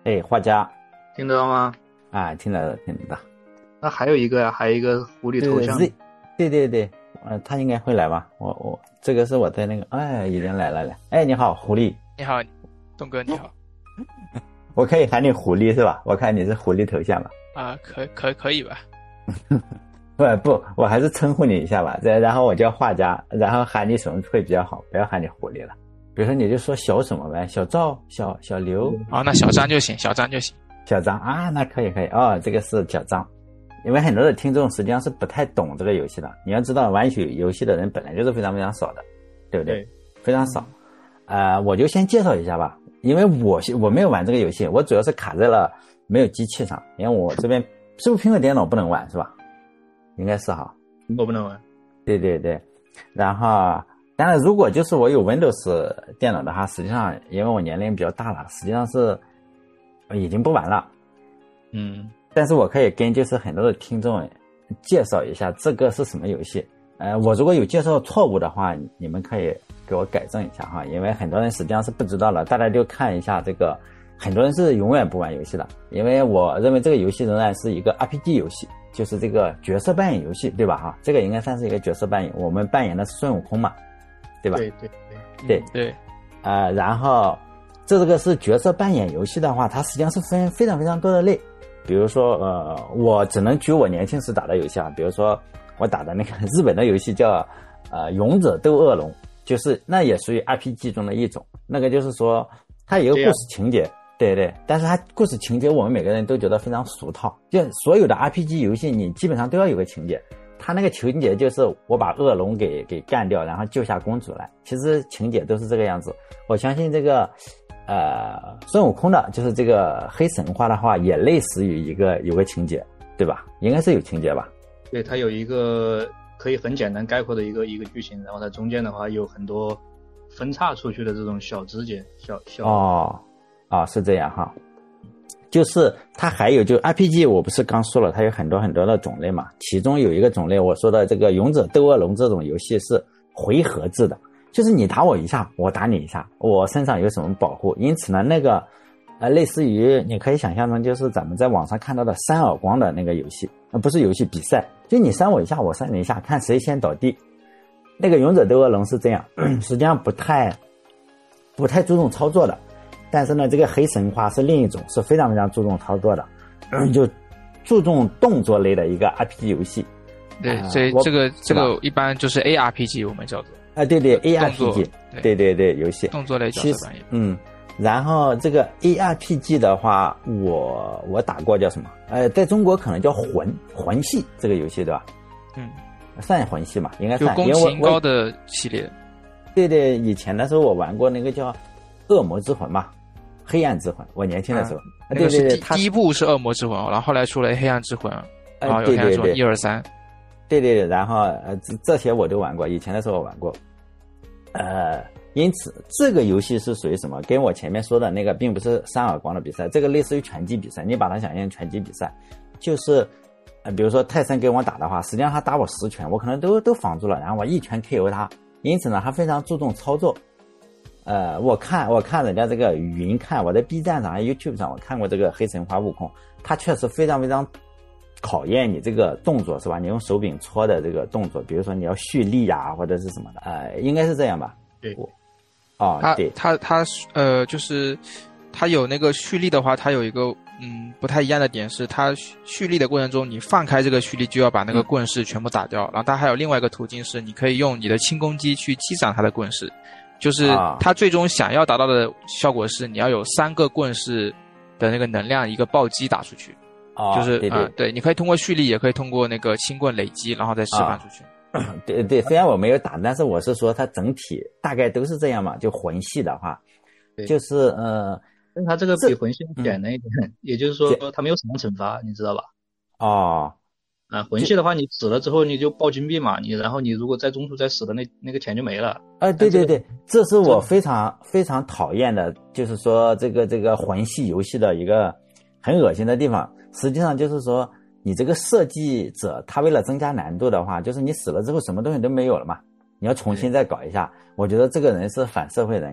哎，画家， 听得到吗？ 啊，听得到。 那还有一个呀，还有一个狐狸头像。 对，他应该会来吧？我这个是我在那个，哎，已经来了。哎，你好，狐狸。 你好，东哥你好。 我可以喊你狐狸是吧？我看你是狐狸头像吧？ 啊，可以吧？ 不，我还是称呼你一下吧。然后我叫画家，然后喊你什么会比较好？不要喊你狐狸了。比如说你就说小什么呗，小赵、小刘。 哦，那小张就行，小张啊，那可以哦，这个是小张。因为很多的听众实际上是不太懂这个游戏的。你要知道，玩游戏的人本来就是非常非常少的，对不对？ 对， 非常少。我就先介绍一下吧。因为我没有玩这个游戏，我主要是卡在了没有机器上。因为我这边是不是苹果电脑不能玩是吧？应该是哈， 我不能玩。 对。然后当然如果就是我有 Windows 电脑的话，实际上因为我年龄比较大了，实际上是已经不玩了。但是我可以跟就是很多的听众介绍一下这个是什么游戏。我如果有介绍错误的话，你们可以给我改正一下哈，因为很多人实际上是不知道了。大家就看一下这个，很多人是永远不玩游戏的，因为我认为这个游戏仍然是一个 RPG 游戏，就是这个角色扮演游戏，对吧哈？这个应该算是一个角色扮演，我们扮演的是孙悟空嘛，对吧？ 对。 然后这个是角色扮演游戏的话，它实际上是分非常非常多的类。比如说我只能举我年轻时打的游戏啊，比如说我打的那个日本的游戏叫勇者斗恶龙，就是那也属于 RPG 中的一种。那个就是说它有一个故事情节，对，但是它故事情节我们每个人都觉得非常俗套，就所有的 RPG 游戏你基本上都要有个情节。它那个情节就是我把恶龙给干掉，然后救下公主来，其实情节都是这个样子。我相信这个孙悟空的就是这个黑神话的话，也类似于有个情节，对吧？应该是有情节吧？ 对，它有一个可以很简单概括的一个剧情，然后它中间的话有很多分叉出去的这种小枝节， 是这样哈。就是它还有就 RPG， 我不是刚说了，它有很多很多的种类嘛。其中有一个种类，我说的这个勇者斗恶龙这种游戏是回合制的，就是你打我一下，我打你一下，我身上有什么保护。因此呢，那个类似于你可以想象成就是咱们在网上看到的扇耳光的那个游戏，不是游戏，比赛，就你扇我一下，我扇你一下，看谁先倒地。那个勇者斗恶龙是这样，实际上不太注重操作的。但是呢，这个黑神话是另一种，是非常非常注重操作的，就注重动作类的一个 RPG 游戏。 对，所以这个一般就是 ARPG 我们叫做。 对 ARPG， 对游戏动作类角色扮演。 然后这个 ARPG 的话，我打过叫什么？在中国可能叫魂系这个游戏，对吧？算魂系嘛，应该算。 就宫崎英高的系列。 对，以前的时候我玩过那个叫恶魔之魂嘛。黑暗之魂，我年轻的时候，对， 第一部是恶魔之魂，然后后来出了黑暗之魂，然后有黑暗之魂1、2、3， 对，然后这些我都玩过，以前的时候我玩过，因此这个游戏是属于什么？跟我前面说的那个并不是扇耳光的比赛，这个类似于拳击比赛，你把它想象拳击比赛，就是比如说泰森跟我打的话，实际上他打我10拳，我可能都防住了，然后我一拳 KO 他，因此呢，他非常注重操作。我看人家这个云看，我在 B 站上 YouTube 上我看过这个黑神话悟空，它确实非常非常考验你这个动作，是吧？你用手柄搓的这个动作，比如说你要蓄力啊或者是什么的，应该是这样吧？ 对。 对， 它就是它有那个蓄力的话，它有一个不太一样的点是，它蓄力的过程中，你放开这个蓄力就要把那个棍式全部打掉，然后它还有另外一个途径是，你可以用你的轻攻击去击掌它的棍式。就是它最终想要达到的效果是，你要有3个棍式的那个能量一个暴击打出去。就是对，你可以通过蓄力，也可以通过那个轻棍累积，然后再释放出去。 对，虽然我没有打，但是我是说它整体大概都是这样嘛。就魂系的话，就是但它这个比魂系简单一点，也就是说它没有什么惩罚，你知道吧？魂系的话，你死了之后你就爆金币嘛，然后你如果在中途再死的那个钱就没了。 对，这是我非常非常讨厌的，就是说这个魂系游戏的一个很恶心的地方。实际上就是说，你这个设计者他为了增加难度的话，就是你死了之后什么东西都没有了嘛，你要重新再搞一下。我觉得这个人是反社会人格。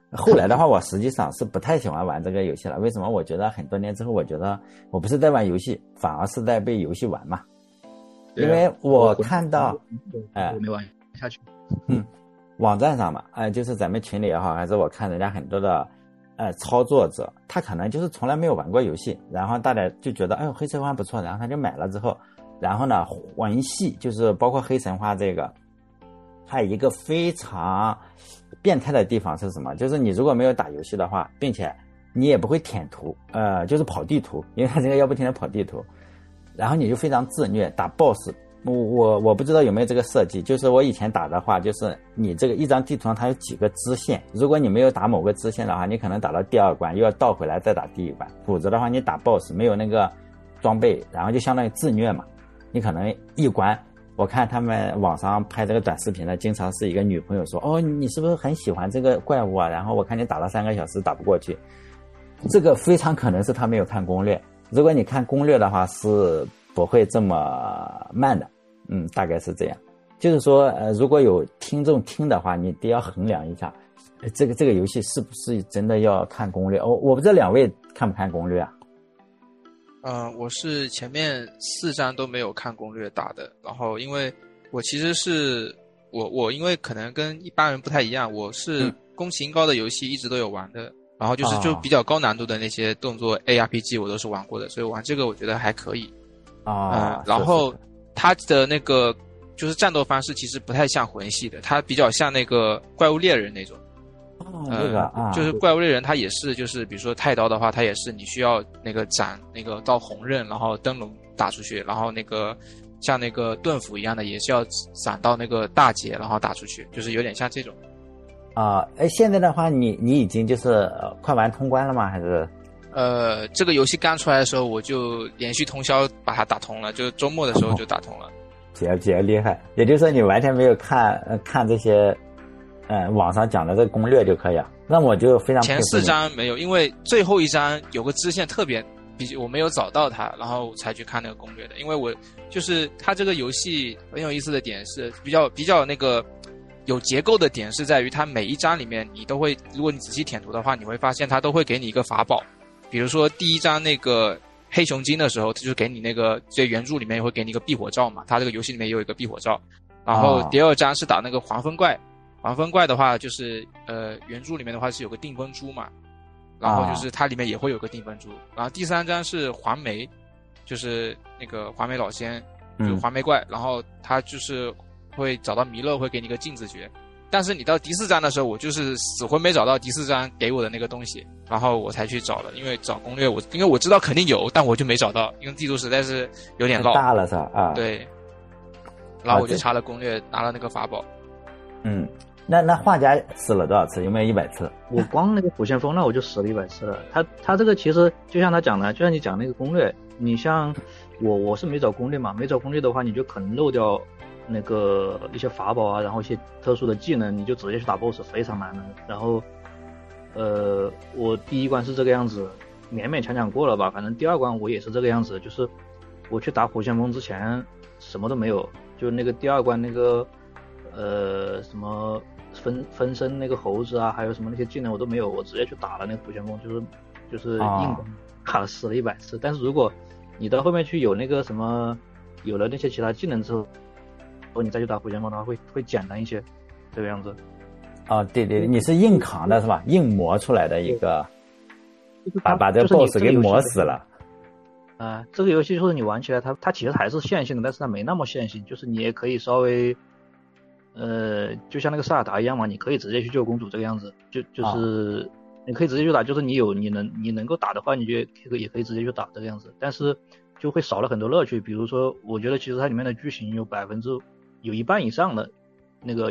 后来的话，我实际上是不太喜欢玩这个游戏了。为什么？我觉得很多年之后，我觉得我不是在玩游戏，反而是在被游戏玩嘛。因为我看到， 我没玩下去。 网站上嘛，就是咱们群里也好，还是我看人家很多的，操作者，他可能就是从来没有玩过游戏，然后大家就觉得，哎呦，黑神话不错，然后他就买了之后，然后呢，魂系就是包括黑神话这个，它有一个非常变态的地方是什么？就是你如果没有打游戏的话，并且你也不会舔图，就是跑地图，因为它这个要不停的跑地图，然后你就非常自虐打 BOSS。我不知道有没有这个设计，就是我以前打的话，就是你这个一张地图上它有几个支线，如果你没有打某个支线的话，你可能打到第2关又要倒回来再打第1关，否则的话你打 BOSS 没有那个装备，然后就相当于自虐嘛。你可能一关，我看他们网上拍这个短视频的，经常是一个女朋友说，哦，你是不是很喜欢这个怪物啊？然后我看你打了3个小时打不过去，这个非常可能是他没有看攻略。如果你看攻略的话，是不会这么慢的。大概是这样。就是说，如果有听众听的话，你得要衡量一下，这个游戏是不是真的要看攻略？我不知道2位看不看攻略啊？ 我是前面4章都没有看攻略打的，然后因为我其实是我因为可能跟一般人不太一样，我是宫崎英高的游戏一直都有玩的，然后就比较高难度的那些动作 ARPG 我都是玩过的，所以玩这个我觉得还可以然后它的那个就是战斗方式其实不太像魂系的，它比较像那个怪物猎人那种。就是怪物猎人它也是，就是比如说太刀的话，它也是你需要那个斩那个到红刃，然后灯笼打出去，然后那个像那个盾斧一样的也是要斩到那个大节，然后打出去，就是有点像这种。 现在的话你已经就是快玩通关了吗？还是？ 这个游戏刚出来的时候，我就连续通宵把它打通了，就周末的时候就打通了。 比较厉害，也就是说你完全没有看这些，网上讲的这个攻略就可以啊。那我就非常前4章没有，因为最后一章有个支线特别，我没有找到它，然后才去看那个攻略的。因为我就是它这个游戏很有意思的点是比较那个有结构的点是在于它每一章里面你都会，如果你仔细舔图的话，你会发现它都会给你一个法宝。比如说第1章那个黑熊精的时候，就是给你那个在原著里面会给你一个避火罩嘛，它这个游戏里面也有一个避火罩。然后第2章是打那个黄蜂怪，黄蜂怪的话就是原著里面的话是有个定风珠嘛，然后就是它里面也会有个定风珠。然后第3章是黄眉，就是那个黄眉老仙，就是黄眉怪，然后他就是会找到弥勒，会给你一个镜子诀。但是你到第4章的时候，我就是死活没找到第4章给我的那个东西，然后我才去找了。因为找攻略因为我知道肯定有，但我就没找到，因为地图实在是有点绕大了是吧？ 对。然后我就查了攻略，拿了那个法宝。 那画家死了多少次？有没有100次？ 我光那个虎旋风那我就死了100次了。他这个其实就像他讲的，就像你讲那个攻略，你像我是没找攻略嘛，没找攻略的话，你就可能漏掉那个一些法宝啊，然后一些特殊的技能，你就直接去打 BOSS 非常难的。然后我第1关是这个样子，勉勉强强过了吧，反正第2关我也是这个样子，就是我去打虎旋风之前什么都没有，就那个第2关那个什么分身那个猴子啊，还有什么那些技能我都没有，我直接去打了那个虎旋风，就是硬打了死了100次。但是如果你到后面去有那个什么有了那些其他技能之后，你再去打虎旋风的话会简单一些，这个样子。 对，你是硬扛的是吧？硬磨出来的一个，把这个 BOSS 给磨死了。 这个游戏就是你玩起来它其实还是线性的，但是它没那么线性，就是你也可以稍微就像那个萨尔达一样嘛，你可以直接去救公主这个样子，就是你可以直接去打，就是你能够打的话，你就也可以直接去打这个样子，但是就会少了很多乐趣。比如说我觉得其实它里面的剧情有1半以上的那个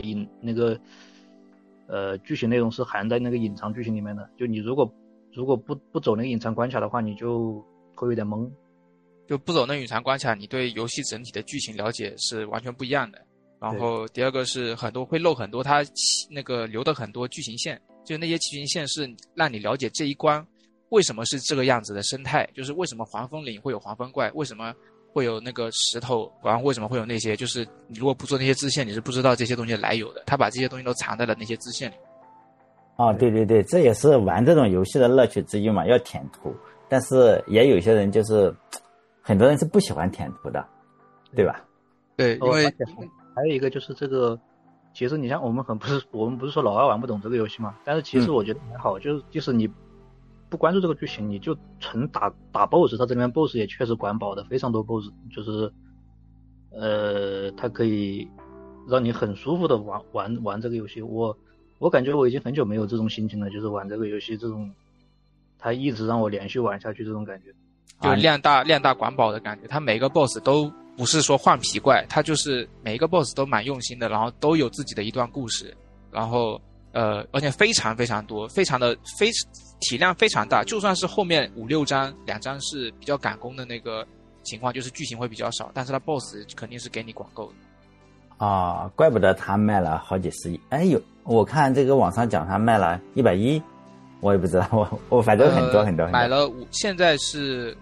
剧情内容是含在那个隐藏剧情里面的，就你如果不走那个隐藏关卡的话，你就会有点懵。 就不走那隐藏关卡，你对游戏整体的剧情了解是完全不一样的。然后第2个是会漏很多它那个留的很多剧情线，就那些剧情线是让你了解这一关为什么是这个样子的生态，就是为什么黄蜂岭会有黄蜂怪，为什么会有那个石头，然后为什么会有那些，就是你如果不做那些支线，你是不知道这些东西来由的。他把这些东西都藏在了那些支线里。 哦，对对对，这也是玩这种游戏的乐趣之一嘛，要舔图。但是也有些人就是很多人是不喜欢舔图的，对吧？ 对，因为还有一个就是这个，其实你像我们不是说老二玩不懂这个游戏嘛，但是其实我觉得还好，就是即使你不关注这个剧情，你就纯打 BOSS， 它这里面 BOSS 也确实管饱的，非常多 BOSS， 就是它可以让你很舒服的玩这个游戏。我感觉我已经很久没有这种心情了，就是玩这个游戏这种，它一直让我连续玩下去这种感觉， 就量大管饱的感觉。它每个 BOSS 都不是说换皮怪，它就是每一个 BOSS 都蛮用心的，然后都有自己的一段故事，然后而且非常非常多，体量非常大。就算是后面5-6章2章是比较赶工的那个情况，就是剧情会比较少，但是它 BOSS 肯定是给你管够的。 啊，怪不得他卖了好几十亿。哎，我看这个网上讲他卖了110，我也不知道，我反正很多很多。 买了现在是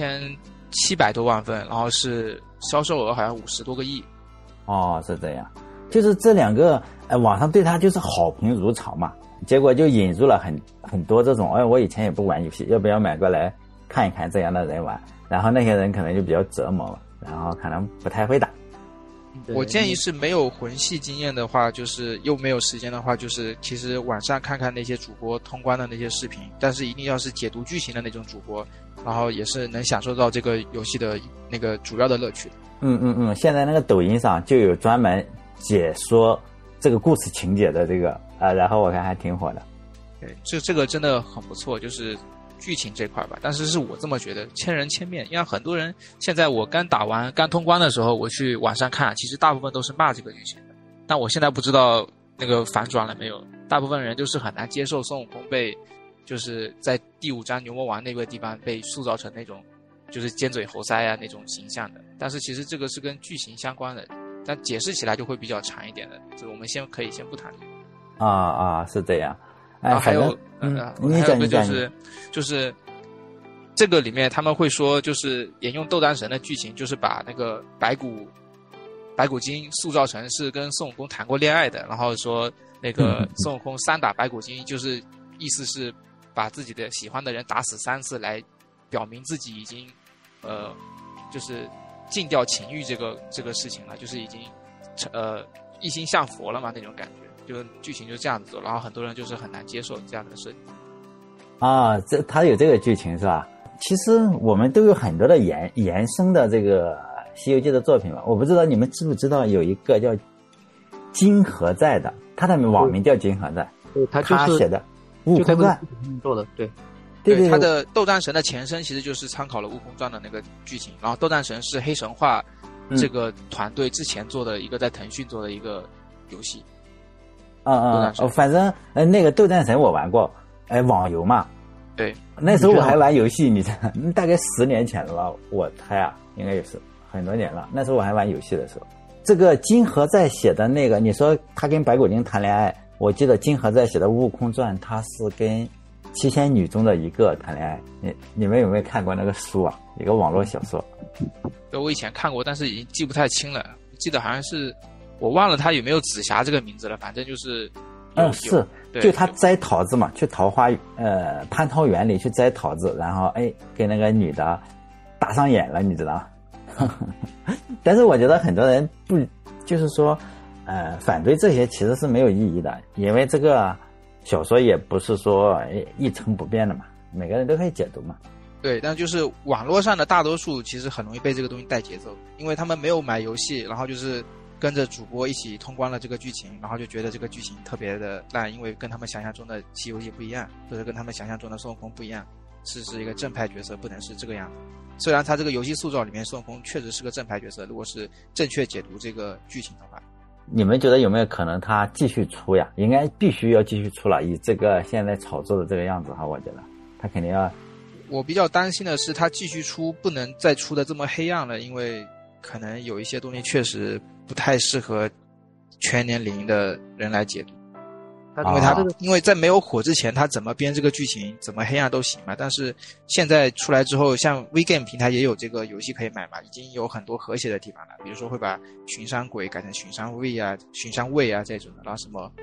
1700多万份，然后是销售额好像50多个亿。 哦，是这样，就是这两个，网上对他就是好评如潮嘛，结果就引入了很多这种，我以前也不玩游戏，要不要买过来看一看这样的人玩？然后那些人可能就比较折磨了，然后可能不太会打。 我建议是没有魂系经验的话，就是又没有时间的话，就是其实晚上看看那些主播通关的那些视频，但是一定要是解读剧情的那种主播，然后也是能享受到这个游戏的那个主要的乐趣。 现在那个抖音上就有专门解说这个故事情节的这个然后我看还挺火的。 对，这个真的很不错，就是剧情这块吧，但是是我这么觉得，千人千面。因为很多人现在我刚通关的时候，我去网上看，其实大部分都是骂这个剧情的。但我现在不知道那个反转了没有，大部分人就是很难接受孙悟空就是在第5章牛魔王那个地方被塑造成那种就是尖嘴猴腮啊那种形象的。但是其实这个是跟剧情相关的，但解释起来就会比较长一点的，这我们可以先不谈。 是这样。 然后还有你讲就是这个里面他们会说，就是沿用斗战神的剧情，就是把那个白骨精塑造成是跟孙悟空谈过恋爱的，然后说那个孙悟空3打白骨精，就是意思是把自己的喜欢的人打死3次，来表明自己已经就是禁掉情欲这个事情了，就是已经一心向佛了嘛那种感觉。就剧情就这样子做，然后很多人就是很难接受这样的设定。 他有这个剧情是吧？其实我们都有很多的延伸的这个《西游记》的作品了。我不知道你们知不知道有一个叫金河在的，他的网名叫金河在，他写的《悟空传》 做的，对， 他的斗战神的前身其实就是参考了《悟空传》的那个剧情，然后斗战神是黑神话这个团队之前做的一个在腾讯做的一个游戏。 反正那个斗战神我玩过，网游嘛。 对， 那时候我还玩游戏，你知道，大概10年前了，我猜应该也是很多年了。那时候我还玩游戏的时候，这个金河在写的那个，你说他跟白骨精谈恋爱，我记得金河在写的《悟空传》，他是跟7仙女中的一个谈恋爱。你们有没有看过那个书啊？一个网络小说。 对，我以前看过，但是已经记不太清了，记得好像是。我忘了他有没有紫霞这个名字了，反正就是就他摘桃子嘛，去桃花蟠桃园里去摘桃子，然后跟那个女的打上眼了，你知道但是我觉得很多人不就是说反对这些其实是没有意义的，因为这个小说也不是说一成不变的嘛，每个人都可以解读嘛。 对，但就是网络上的大多数其实很容易被这个东西带节奏，因为他们没有买游戏，然后就是跟着主播一起通关了这个剧情，然后就觉得这个剧情特别的烂，因为跟他们想象中的西游记不一样，或者跟他们想象中的孙悟空不一样，是一个正派角色，不能是这个样子。虽然他这个游戏塑造里面孙悟空确实是个正派角色，如果是正确解读这个剧情的话。 你们觉得有没有可能他继续出呀？应该必须要继续出了，以这个现在炒作的这个样子我觉得他肯定要。 我比较担心的是他继续出不能再出的这么黑暗了，因为可能有一些东西确实不太适合全年龄的人来解读。因为在没有火之前他怎么编这个剧情怎么黑暗都行嘛，但是现在出来之后，像 WeGame 平台也有这个游戏可以买嘛，已经有很多和谐的地方了，比如说会把巡山鬼改成巡山卫啊这种的，然后什么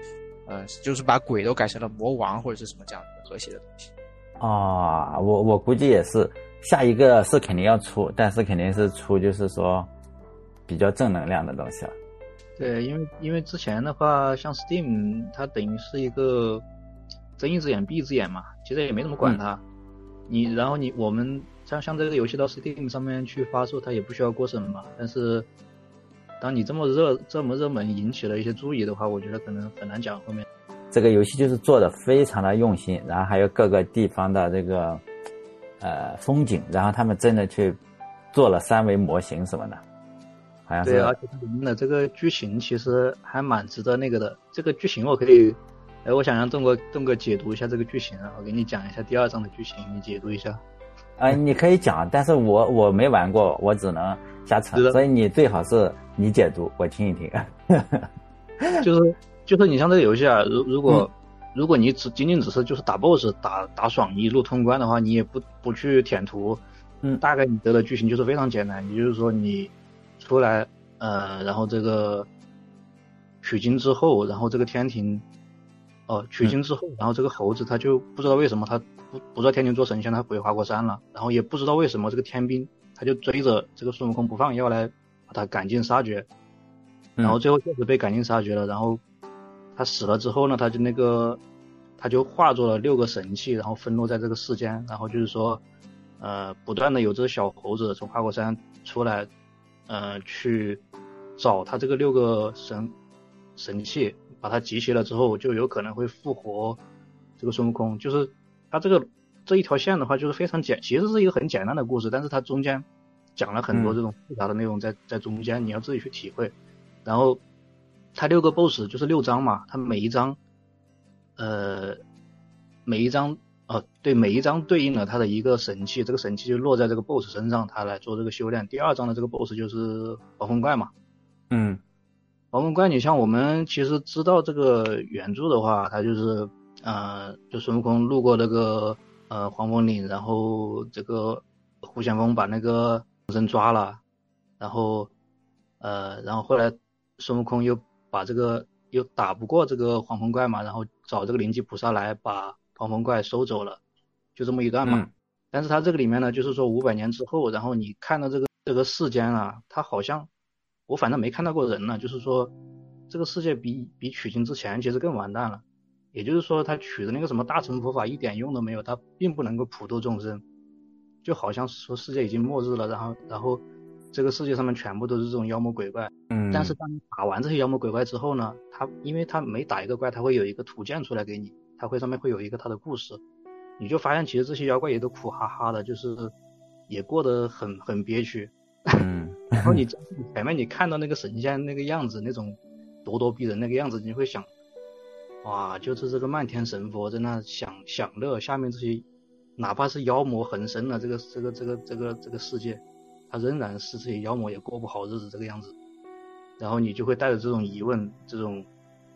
就是把鬼都改成了魔王或者是什么这样的和谐的东西。 我估计也是，下一个是肯定要出，但是肯定是出就是说比较正能量的东西了。 对，因为之前的话，像 Steam 它等于是一个睁一只眼闭一只眼嘛，其实也没怎么管它。然后我们像这个游戏到 Steam 上面去发售，它也不需要过审嘛。但是当你这么热门引起了一些注意的话，我觉得可能很难讲后面。 这个游戏就是做的非常的用心，然后还有各个地方的这个风景，然后他们真的去做了3维模型什么的，好像是。 对，而且它里面的这个剧情其实还蛮值得那个的。这个剧情我可以，我想让栋哥解读一下这个剧情啊，我给你讲一下第2章的剧情，你解读一下。 你可以讲，但是我没玩过，我只能瞎扯，所以你最好是你解读，我听一听。 就是你像这个游戏啊，如果你仅仅只是就是打 BOSS 打爽一路通关的话，你也不去舔图，大概你得的剧情就是非常简单，也就是说你出来然后这个取经之后，然后这个天庭取经之后，然后这个猴子他就不知道为什么他不在天庭做神仙，他回花果山了，然后也不知道为什么这个天兵他就追着这个孙悟空不放，要来把他赶尽杀绝，然后最后确实被赶尽杀绝了，然后他死了之后呢，他就化作了6个神器，然后分落在这个世间，然后就是说不断的有这个小猴子从花果山出来去找他这个6个神器，把它集齐了之后就有可能会复活这个孙悟空。就是他这一条线的话就是非常其实是一个很简单的故事，但是它中间讲了很多这种复杂的内容在中间，你要自己去体会。然后它6个 BOSS 就是6章嘛，它每一章对应了它的一个神器，这个神器就落在这个 BOSS 身上，它来做这个修炼。第2章的这个 BOSS 就是黄风怪嘛。黄风怪，你像我们其实知道这个原著的话，它就是就孙悟空路过那个黄风岭，然后这个胡旋风把那个人抓了，然后后来孙悟空又打不过这个黄风怪嘛，然后找这个灵吉菩萨来把黄风怪收走了，就这么一段嘛。但是他这个里面呢，就是说500年之后，然后你看到这个世间啊，他好像我反正没看到过人呢，就是说这个世界比取经之前其实更完蛋了。也就是说他取的那个什么大乘佛法一点用都没有，他并不能够普度众生，就好像说世界已经末日了，然后这个世界上面全部都是这种妖魔鬼怪。但是当你打完这些妖魔鬼怪之后呢，因为他每打一个怪他会有一个图鉴出来给你，上面会有一个他的故事，你就发现其实这些妖怪也都苦哈哈的，就是也过得很憋屈。然后你前面你看到那个神仙那个样子，那种咄咄逼人那个样子，你会想，哇，就是这个漫天神佛在那享乐，下面这些哪怕是妖魔横生的这个世界，他仍然是这些妖魔也过不好日子这个样子。然后你就会带着这种疑问，这种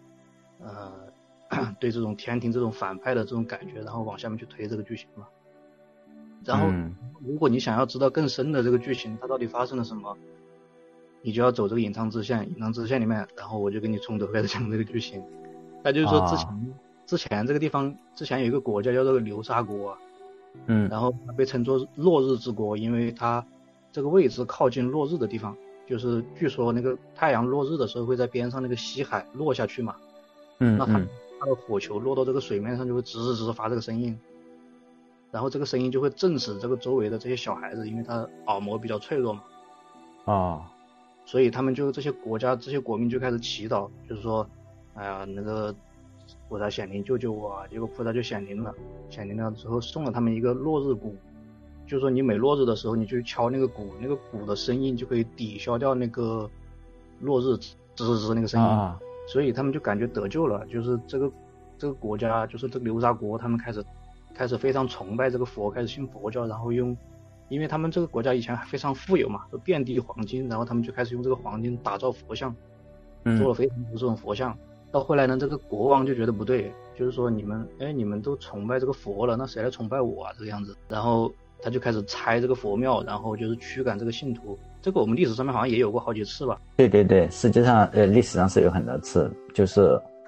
对这种天庭这种反派的这种感觉，然后往下面去推这个剧情嘛。然后如果你想要知道更深的这个剧情它到底发生了什么，你就要走这个隐藏支线里面，然后我就给你从头开始讲这个剧情。那就是说之前这个地方之前有一个国家叫做流沙国，然后它被称作落日之国，因为它这个位置靠近落日的地方，就是据说那个太阳落日的时候会在边上那个西海落下去嘛，那它的火球落到这个水面上就会吱吱发这个声音，然后这个声音就会震死这个周围的这些小孩子，因为他耳膜比较脆弱嘛，所以他们就这些国家这些国民就开始祈祷，就是说哎呀那个菩萨显灵救救我啊，结果菩萨就显灵了之后送了他们一个落日鼓，就是说你每落日的时候你就敲那个鼓，那个鼓的声音就可以抵消掉那个落日吱吱那个声音，所以他们就感觉得救了。就是这个国家就是这个流沙国，他们开始非常崇拜这个佛，开始信佛教，然后因为他们这个国家以前非常富有嘛，都遍地黄金，然后他们就开始用这个黄金打造佛像，做了非常多这种佛像。到后来呢，这个国王就觉得不对，就是说你们都崇拜这个佛了，那谁来崇拜我啊这个样子，然后他就开始拆这个佛庙，然后就是驱赶这个信徒。这个我们历史上面好像也有过好几次吧。 对，实际上历史上是有很多次，就是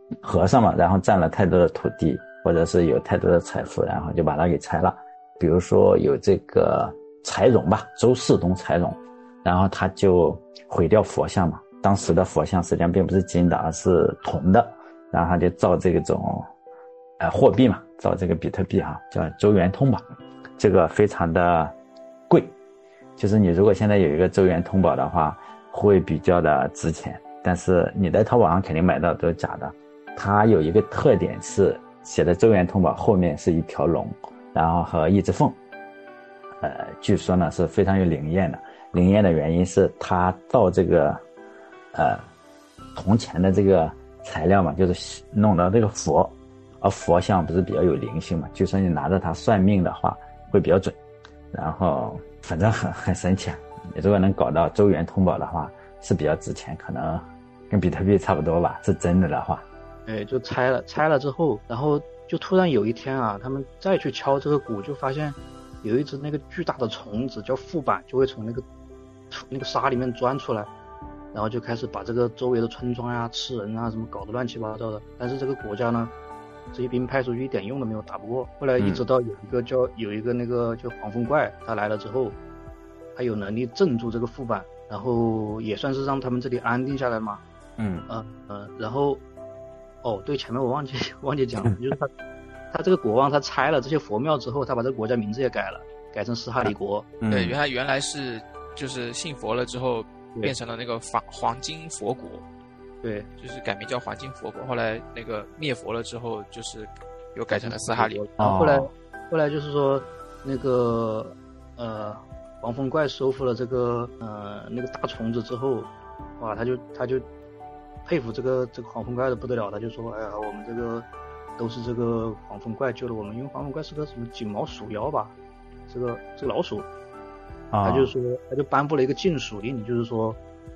和尚嘛，然后占了太多的土地，或者是有太多的财富，然后就把它给拆了。比如说有这个柴荣吧，周世宗柴荣，然后他就毁掉佛像嘛，当时的佛像实际上并不是金的，而是铜的，然后他就造这种货币嘛，造这个比特币叫周元通宝，这个非常的贵，就是你如果现在有一个周元通宝的话，会比较的值钱，但是你在淘宝上肯定买到都是假的。它有一个特点是写的周元通宝后面是一条龙，然后和一只凤，据说呢是非常有灵验的。灵验的原因是它造这个铜钱的这个材料嘛，就是弄到这个佛，而佛像不是比较有灵性嘛，据说你拿着它算命的话会比较准，然后反正很神奇。你如果能搞到周元通宝的话是比较值钱，可能跟比特币差不多吧，是真的话。 就拆了之后，然后就突然有一天啊，他们再去敲这个鼓，就发现有一只那个巨大的虫子叫副板，就会从那个沙里面钻出来，然后就开始把这个周围的村庄啊、吃人啊什么搞得乱七八糟的。但是这个国家呢，这些兵派出去一点用都没有，打不过。后来一直到有一个那个叫黄风怪，他来了之后，他有能力镇住这个副板，然后也算是让他们这里安定下来嘛。然后对，前面我忘记讲了，就是他这个国王他拆了这些佛庙之后，他把这个国家名字也改了，改成斯哈里国。 对，原来是就是信佛了之后变成了那个黄金佛国。 对， 就是改名叫黄金佛国。后来那个灭佛了之后，就是又改成了斯哈里。 然后后来就是说那个黄风怪收复了这个那个大虫子之后，哇，他就佩服这个黄风怪的不得了，他就说，哎呀，我们这个都是这个黄风怪救了我们，因为黄风怪是个什么锦毛鼠妖吧，这个老鼠，他就颁布了一个禁鼠令，就是说，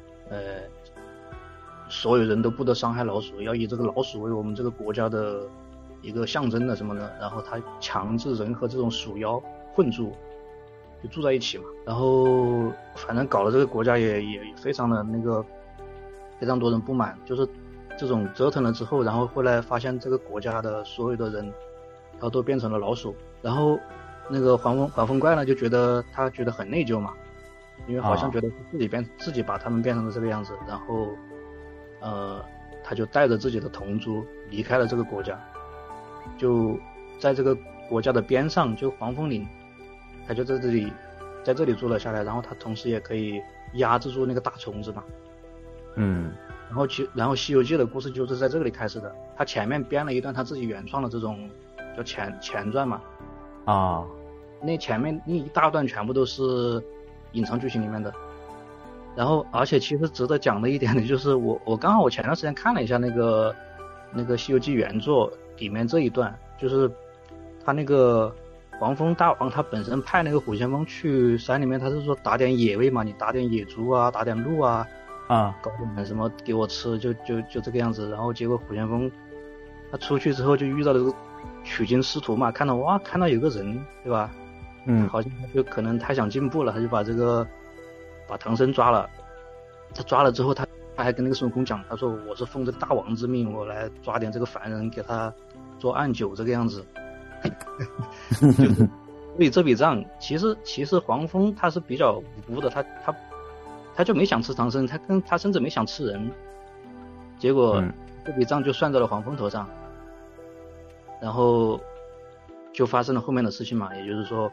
所有人都不得伤害老鼠，要以这个老鼠为我们这个国家的一个象征的什么的，然后他强制人和这种鼠妖混住，就住在一起嘛，然后反正搞了这个国家也非常的那个。非常多人不满，就是这种折腾了之后，然后后来发现这个国家的所有的人，然后都变成了老鼠，然后那个黄风怪呢就觉得很内疚嘛，因为好像觉得自己把他们变成了这个样子，然后他就带着自己的同族离开了这个国家，就在这个国家的边上，就黄风岭，他就在这里住了下来，然后他同时也可以压制住那个大虫子嘛。然后《西游记》的故事就是在这里开始的。他前面编了一段他自己原创的这种叫前传嘛。那前面那一大段全部都是隐藏剧情里面的。然后，而且其实值得讲的一点的就是，我刚好我前段时间看了一下那个《西游记》原作里面这一段，就是他那个黄风大王他本身派那个虎先锋去山里面，他是说打点野味嘛，你打点野猪啊，打点鹿啊。搞点什么给我吃，就这个样子。然后结果虎先锋他出去之后就遇到了这个取经师徒嘛，看到有个人，对吧？好像就可能太想进步了，他就把唐僧抓了。他抓了之后，他还跟那个孙悟空讲，他说我是奉这大王之命，我来抓点这个凡人给他做暗酒这个样子。所以这笔账其实黄蜂他是比较无辜的，他就没想吃唐僧，他甚至没想吃人，结果这笔账就算在了黄蜂头上，然后就发生了后面的事情嘛，也就是说，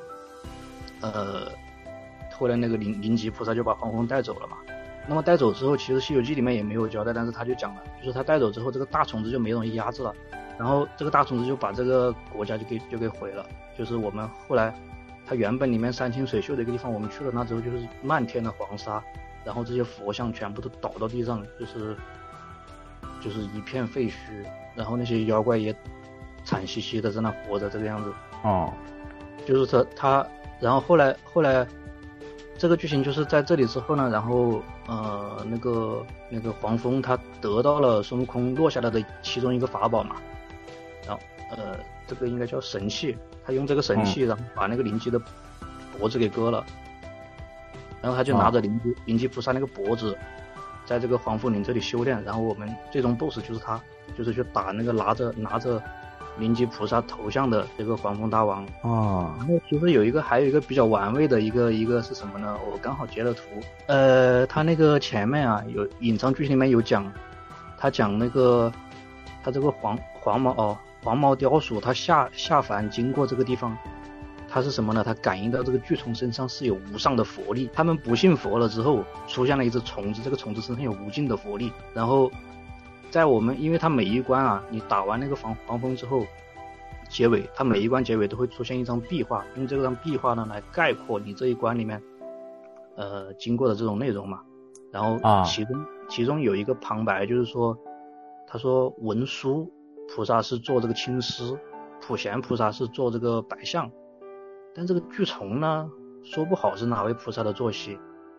后来那个灵吉菩萨就把黄蜂带走了嘛。那么带走之后，其实《西游记》里面也没有交代，但是他就讲了，就是他带走之后，这个大虫子就没容易压制了，然后这个大虫子就把这个国家就给毁了，就是我们后来。它原本里面山清水秀的一个地方，我们去了那之后就是漫天的黄沙，然后这些佛像全部都倒到地上，就是一片废墟，然后那些妖怪也惨兮兮的在那活着这个样子。就是他，然后后来这个剧情就是在这里之后呢，然后那个黄蜂他得到了孙悟空落下来的其中一个法宝嘛，然后这个应该叫神器。他用这个神器，然后把那个灵吉的脖子给割了，然后他就拿着灵吉菩萨那个脖子， 在这个黄风岭这里修炼，然后我们最终 BOSS 就是他，就是去打那个拿着灵吉菩萨头像的这个黄风大王。然后其实还有一个比较玩味的一个是什么呢？我刚好截了图，他那个前面啊有隐藏剧情里面有讲，他讲那个他这个黄毛雕鼠，他下凡经过这个地方，他是什么呢？他感应到这个巨虫身上是有无上的佛力，他们不信佛了之后，出现了一只虫子，这个虫子身上有无尽的佛力。然后在因为他每一关啊，你打完那个黄蜂之后，结尾他每一关结尾都会出现一张壁画，用这张壁画呢来概括你这一关里面经过的这种内容嘛。然后其中有一个旁白，就是说他说文殊菩萨是做这个青狮，普贤菩萨是做这个白象，但这个巨虫呢，说不好是哪位菩萨的坐骑。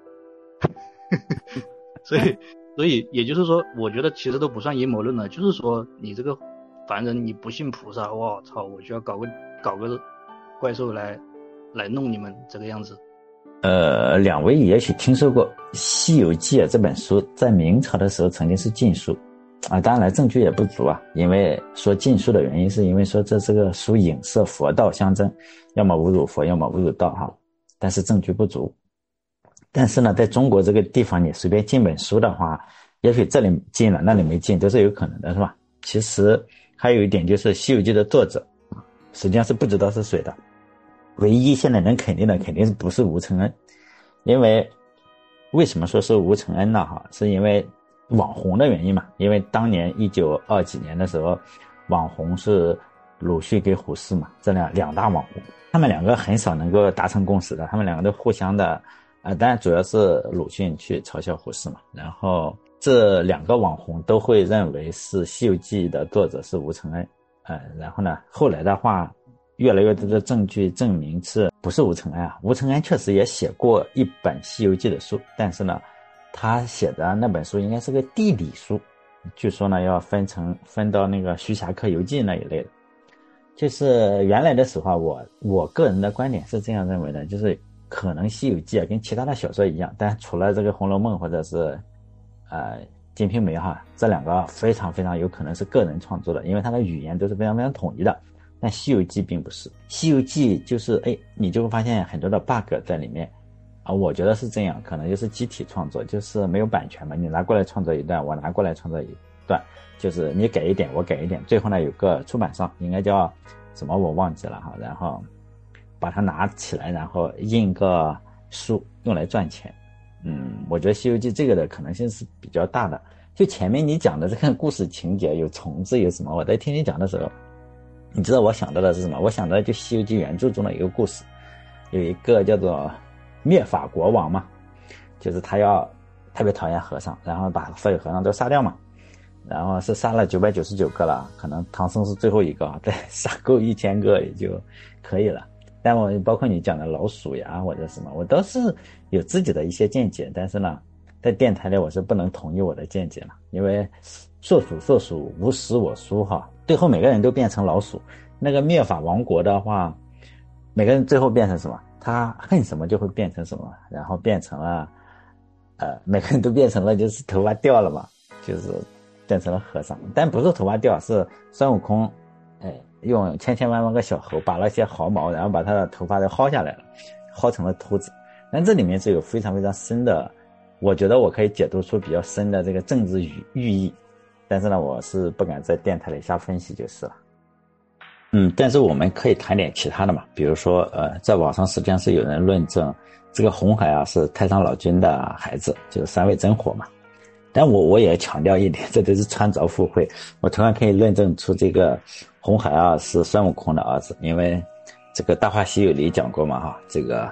所以也就是说，我觉得其实都不算阴谋论了，就是说你这个凡人你不信菩萨，我操，我就要搞个怪兽来弄你们这个样子。 两位也许听说过《西游记》这本书在明朝的时候曾经是禁书啊，当然了证据也不足啊，因为说禁书的原因是因为说这个书影射佛道相争，要么侮辱佛，要么侮辱道哈，但是证据不足。但是呢，在中国这个地方，你随便禁本书的话，也许这里禁了，那里没禁，都是有可能的，是吧？其实还有一点就是《西游记》的作者实际上是不知道是谁的，唯一现在能肯定的肯定不是吴承恩。因为为什么说是吴承恩呢？是因为网红的原因嘛。因为当年1920几年的时候，网红是鲁迅跟胡适嘛，这两大网红，他们两个很少能够达成共识的，他们两个都互相的当然主要是鲁迅去嘲笑胡适嘛，然后这两个网红都会认为是《西游记》的作者是吴承恩，然后呢，后来的话，越来越多的证据证明是不是吴承恩啊？吴承恩确实也写过一本《西游记》的书，但是呢，他写的那本书应该是个地理书，据说呢要分到那个徐霞客游记那一类的。就是原来的时候，我个人的观点是这样认为的，就是可能《西游记》跟其他的小说一样，但除了这个《红楼梦》或者是金瓶梅这两个非常非常有可能是个人创作的，因为它的语言都是非常非常统一的。但《西游记》并不是，《西游记》就是你就会发现很多的 bug 在里面我觉得是这样，可能就是集体创作，就是没有版权嘛，你拿过来创作一段，我拿过来创作一段，就是你改一点我改一点，最后呢有个出版商应该叫什么我忘记了然后把它拿起来，然后印个书用来赚钱。我觉得《西游记》这个的可能性是比较大的。就前面你讲的这个故事情节有虫子有什么，我在听你讲的时候，你知道我想到的是什么？我想到的就《西游记》原著中的一个故事，有一个叫做灭法国王嘛，就是他要特别讨厌和尚，然后把所有和尚都杀掉嘛，然后是杀了999个了，可能唐僧是最后一个，再杀够1000个也就可以了。但我包括你讲的老鼠呀或者什么，我都是有自己的一些见解，但是呢，在电台里我是不能同意我的见解了，因为硕鼠无食我书最后每个人都变成老鼠。那个灭法王国的话，每个人最后变成什么？他恨什么就会变成什么，然后变成了每个人都变成了就是头发掉了嘛，就是变成了和尚。但不是头发掉，是孙悟空用千万个小猴把那些毫毛，然后把他的头发都薅下来了，薅成了秃子。但这里面是有非常非常深的，我觉得我可以解读出比较深的这个政治寓意，但是呢，我是不敢在电台里瞎分析就是了。但是我们可以谈点其他的嘛，比如说在网上实际上是有人论证这个红孩是太上老君的孩子，就是三味真火嘛。但我也强调一点，这都是穿凿附会。我同样可以论证出这个红孩是孙悟空的儿子，因为这个《大话西游》里讲过嘛这个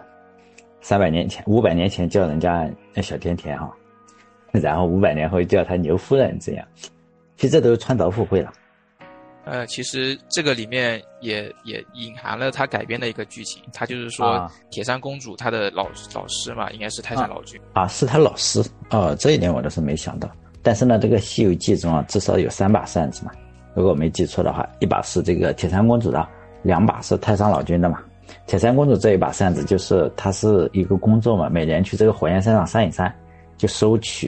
500年前叫人家小甜甜然后500年后叫他牛夫人，这样其实这都是穿凿附会了。 其实这个里面也隐含了他改编的一个剧情，他就是说铁扇公主她的老师嘛，应该是太上老君是他老师这一点我倒是没想到。但是呢，这个《西游记》中至少有3把扇子嘛，如果我没记错的话，一把是这个铁扇公主的，2把是太上老君的嘛。铁扇公主这一把扇子就是她是一个工作嘛，每年去这个火焰山上扇一扇，就收取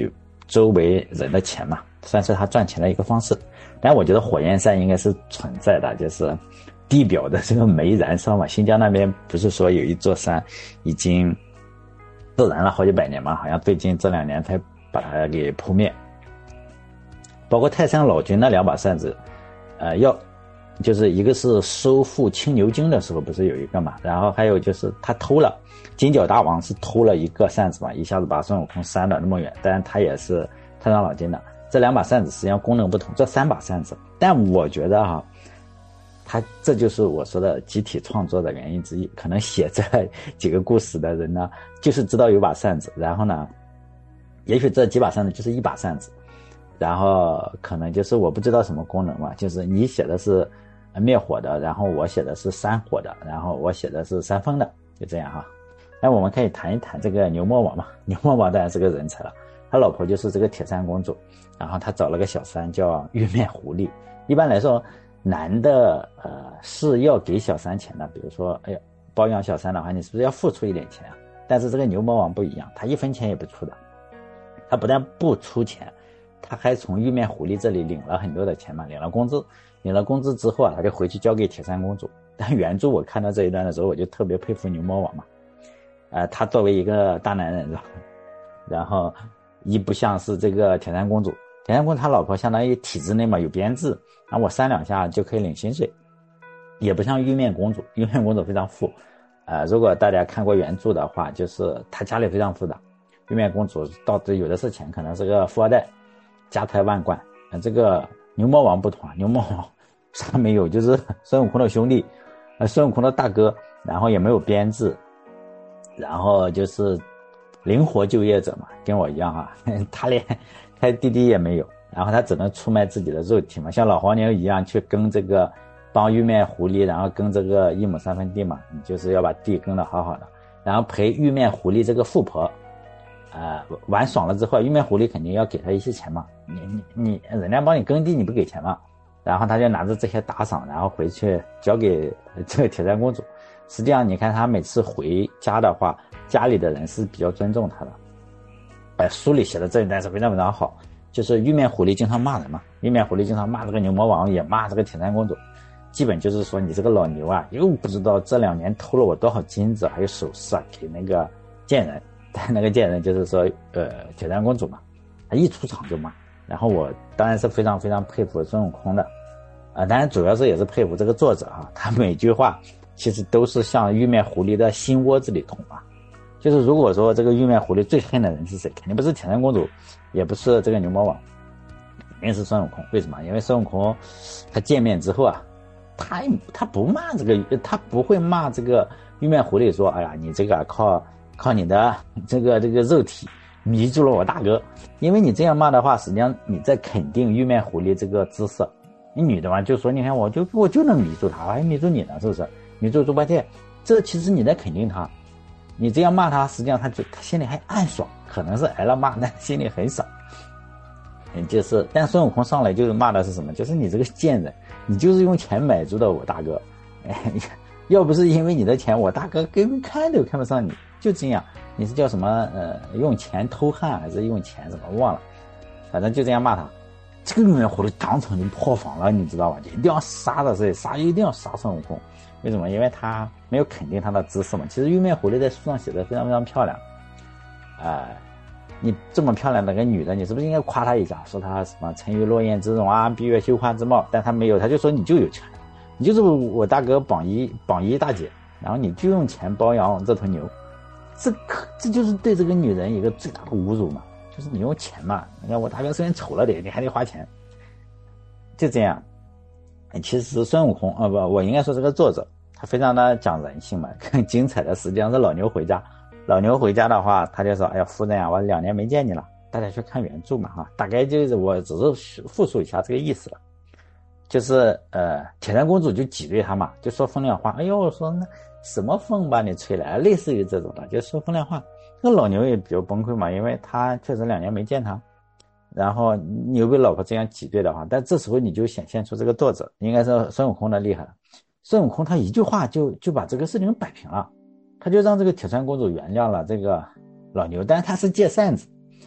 周围人的钱嘛，算是他赚钱的一个方式。但我觉得火焰山应该是存在的，就是地表的这个煤燃烧嘛。新疆那边不是说有一座山已经自燃了好几百年嘛，好像最近这2年才把它给扑灭。包括泰山老君那2把扇子，就是一个是收复青牛精的时候不是有一个嘛，然后还有就是他偷了金角大王是偷了一个扇子嘛，一下子把孙悟空扇了那么远，当然他也是太上老君的。这2把扇子实际上功能不同，这3把扇子，但我觉得这就是我说的集体创作的原因之一。可能写这几个故事的人呢，就是知道有把扇子，然后呢，也许这几把扇子就是1把扇子，然后可能就是我不知道什么功能嘛，就是你写的是灭火的，然后我写的是扇火的，然后我写的是扇风的，就这样哈。那我们可以谈一谈这个牛魔王嘛。牛魔王当然是个人才了，他老婆就是这个铁扇公主，然后他找了个小三叫玉面狐狸。一般来说男的是要给小三钱的，比如说包养小三的话，你是不是要付出一点钱啊？但是这个牛魔王不一样，他1分钱也不出的。他不但不出钱，他还从玉面狐狸这里领了很多的钱嘛，领了工资之后他就回去交给铁扇公主。但原著我看到这一段的时候，我就特别佩服牛魔王嘛。他作为一个大男人，然后一不像是这个铁扇公主，他老婆相当于体制内嘛，有编制，然后我3-2下就可以领薪水，也不像玉面公主非常富。如果大家看过原著的话，就是她家里非常富的，玉面公主到底有的是钱，可能是个富二代，家财万贯。这个牛魔王不同啊，牛魔王啥没有，就是孙悟空的兄弟，孙悟空的大哥，然后也没有编制，然后就是灵活就业者嘛，跟我一样啊，他连他弟弟也没有，然后他只能出卖自己的肉体嘛，像老黄牛一样去耕这个，帮玉面狐狸，然后耕这个1亩3分地嘛，你就是要把地耕得好好的，然后陪玉面狐狸这个富婆，玩爽了之后，玉面狐狸肯定要给他一些钱嘛，你人家帮你耕地你不给钱嘛，然后他就拿着这些打赏，然后回去交给这个铁扇公主。实际上你看他每次回家的话，家里的人是比较尊重他的。书里写的这一段是非常非常好，就是玉面狐狸经常骂人嘛，玉面狐狸经常骂这个牛魔王，也骂这个铁扇公主，基本就是说你这个老牛啊，又不知道这2年偷了我多少金子还有首饰啊，给那个贱人。但那个贱人就是说铁扇公主嘛，他一出场就骂。然后我当然是非常非常佩服孙悟空的，当然主要是也是佩服这个作者啊，他每句话其实都是向玉面狐狸的心窝子里捅啊。就是如果说这个玉面狐狸最恨的人是谁，肯定不是铁扇公主，也不是这个牛魔王，肯定是孙悟空。为什么？因为孙悟空他见面之后啊，他不骂这个，他不会骂这个玉面狐狸说，哎呀，你这个靠你的这个肉体迷住了我大哥。因为你这样骂的话，实际上你在肯定玉面狐狸这个姿色。你女的嘛，就说你看我就能迷住他，还迷住你呢，是不是？迷住猪八戒，这其实你在肯定他。你这样骂他，实际上他心里还暗爽，可能是挨了骂，但心里很爽。但孙悟空上来就是骂的是什么？就是你这个贱人，你就是用钱买住的我大哥。要不是因为你的钱，我大哥跟看都看不上你，就这样。你是叫什么？用钱偷汉还是用钱什么忘了？反正就这样骂他。这个玉面狐狸当场就破防了，你知道吧？一定要杀的，所以一定要杀孙悟空。为什么？因为他没有肯定他的姿色嘛。其实玉面狐狸在书上写的非常非常漂亮。你这么漂亮的个女的，你是不是应该夸她一下，说她什么沉鱼落雁之容啊，闭月羞花之貌？但她没有，她就说你就有钱，你就是我大哥榜一大姐，然后你就用钱包养这头牛，这就是对这个女人一个最大的侮辱嘛。就是你用钱嘛，你看我大哥虽然丑了点，你还得花钱，就这样。其实孙悟空我应该说这个作者他非常的讲人性嘛。更精彩的实际上是老牛回家。老牛回家的话，他就说：“哎呀，夫人啊，我2年没见你了。”大家去看原著嘛哈，大概就是我只是复述一下这个意思了。就是铁扇公主就挤兑他嘛，就说风凉话。哎呦，我说那什么风把你吹来，类似于这种的，就说风凉话。这个老牛也比较崩溃嘛，因为他确实2年没见他，然后你又被老婆这样挤兑的话，但这时候你就显现出这个作者应该是孙悟空的厉害了。孙悟空他一句话就把这个事情摆平了，他就让这个铁扇公主原谅了这个老牛，但是他是借扇子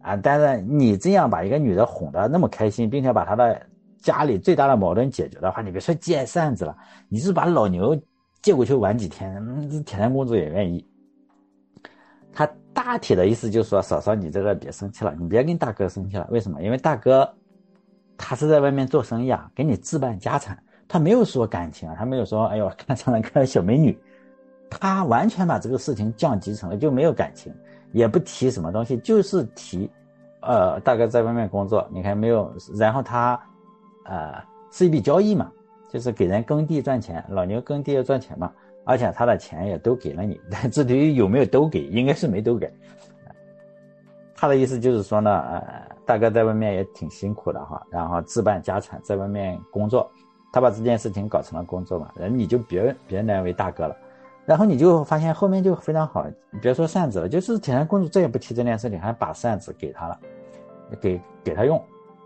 啊，但是你这样把一个女的哄得那么开心，并且把她的家里最大的矛盾解决的话，你别说借扇子了，你是把老牛借过去玩几天，铁扇公主也愿意。他大体的意思就是说，嫂嫂你这个别生气了，你别跟大哥生气了。为什么？因为大哥他是在外面做生意啊，给你置办家产，他没有说感情啊，他没有说哎呦看上了个小美女，他完全把这个事情降级成了就没有感情，也不提什么东西，就是提大哥在外面工作，你看没有，然后他是一笔交易嘛，就是给人耕地赚钱，老牛耕地要赚钱嘛，而且他的钱也都给了你，但至于有没有都给，应该是没都给。他的意思就是说呢，大哥在外面也挺辛苦的哈，然后置办家产，在外面工作，他把这件事情搞成了工作嘛，人你就别难为大哥了。然后你就发现后面就非常好，别说扇子了，就是铁扇公主再也不提这件事情，还把扇子给他了，给他用。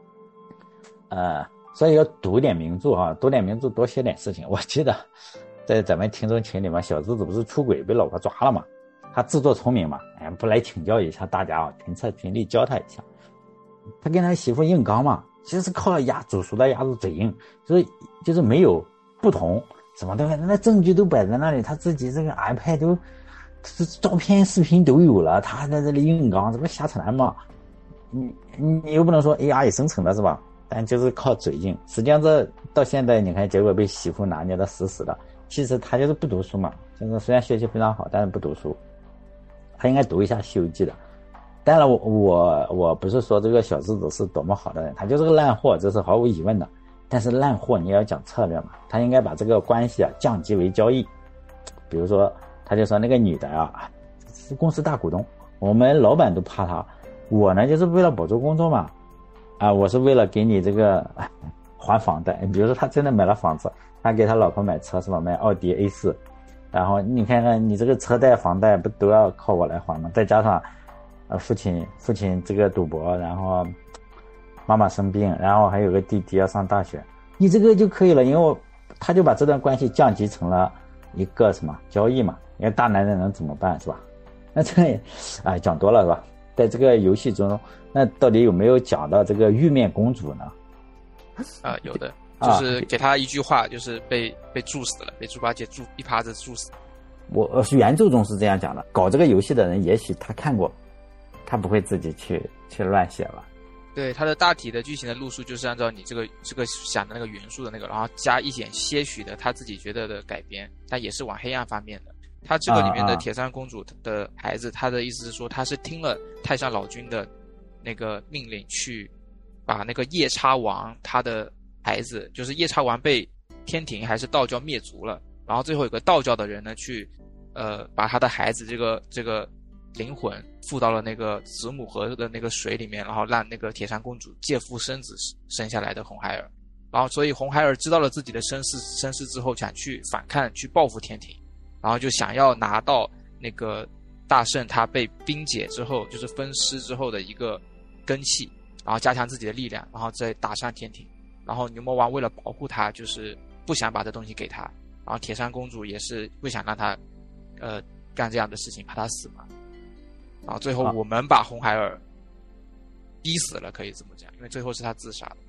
所以要读点名著啊，读点名著，多写点事情。我记得在咱们听众群里面，小日子不是出轨被老婆抓了嘛，他自作聪明嘛，不来请教一下大家啊，评测评理教他一下。他跟他媳妇硬刚嘛，其实靠煮熟的鸭子嘴硬，所以就是没有不同什么的，那证据都摆在那里，他自己这个 iPad 都照片视频都有了，他在这里硬刚，这不瞎扯淡嘛？你又不能说 AI 也生成的是吧？但就是靠嘴硬，实际上这到现在你看结果被媳妇拿捏的死死的。其实他就是不读书嘛，就是虽然学习非常好，但是不读书。他应该读一下《西游记》的。当然我不是说这个小智子是多么好的人，他就是个烂货，这是毫无疑问的。但是烂货你也要讲策略嘛，他应该把这个关系降级为交易。比如说他就说那个女的是公司大股东，我们老板都怕他，我呢就是为了保住工作嘛，我是为了给你这个还房贷。比如说他真的买了房子，他给他老婆买车是吧，买奥迪 A4， 然后你看看你这个车贷房贷不都要靠我来还吗？再加上父亲这个赌博，然后妈妈生病，然后还有个弟弟要上大学，你这个就可以了。因为他就把这段关系降级成了一个什么交易嘛，因为大男人能怎么办是吧？那这个讲多了是吧？在这个游戏中，那到底有没有讲到这个玉面公主呢？ 有的，就是给他一句话，就是被注死了，被猪八戒一耙子注死。 我原著中是这样讲的，搞这个游戏的人也许他看过，他不会自己去乱写了。 对，它的大体的剧情的路数就是按照你这个想的那个元素的那个，然后加一点些许的他自己觉得的改编，但也是往黑暗方面的。他这个里面的铁扇公主的孩子，他的意思是说他是听了太上老君的那个命令去把那个夜叉王他的孩子，就是夜叉王被天庭还是道教灭族了，然后最后有个道教的人呢去把他的孩子这个灵魂附到了那个子母河的那个水里面，然后让那个铁扇公主借腹生子生下来的红孩儿。然后所以红孩儿知道了自己的身世之后，想去反抗，去报复天庭，然后就想要拿到那个大圣他被冰解之后，就是分尸之后的一个根器，然后加强自己的力量，然后再打上天庭。然后牛魔王为了保护他，就是不想把这东西给他，然后铁扇公主也是不想让他干这样的事情，怕他死嘛。然后最后我们把红孩儿逼死了，可以这么讲，因为最后是他自杀的。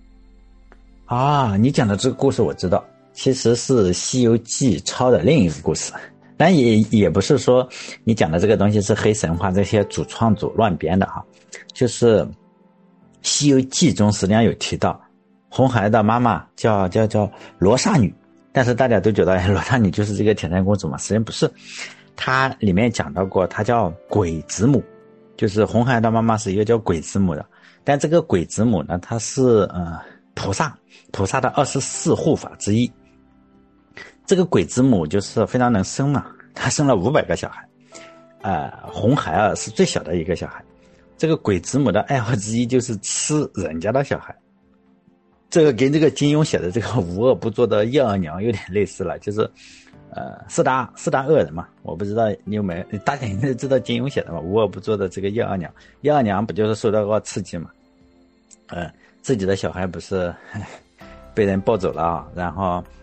你讲的这个故事我知道，其实是《西游记》抄的另一个故事，但也不是说你讲的这个东西是黑神话这些主创组乱编的哈，就是《西游记》中实际上有提到红孩儿的妈妈叫罗刹女，但是大家都觉得罗刹女就是这个铁扇公主嘛，实际上不是。它里面讲到过她叫鬼子母，就是红孩儿的妈妈是一个叫鬼子母的，但这个鬼子母呢，她是菩萨的24护法之一。这个鬼子母就是非常能生嘛，她生了500个小孩，红孩儿是最小的一个小孩。这个鬼子母的爱好之一就是吃人家的小孩，这个跟这个金庸写的这个无恶不作的叶二娘有点类似了，就是四大恶人嘛，我不知道你有没有，大家应该知道金庸写的嘛，无恶不作的这个叶二娘。叶二娘不就是受到过刺激嘛，自己的小孩不是被人抱走了然后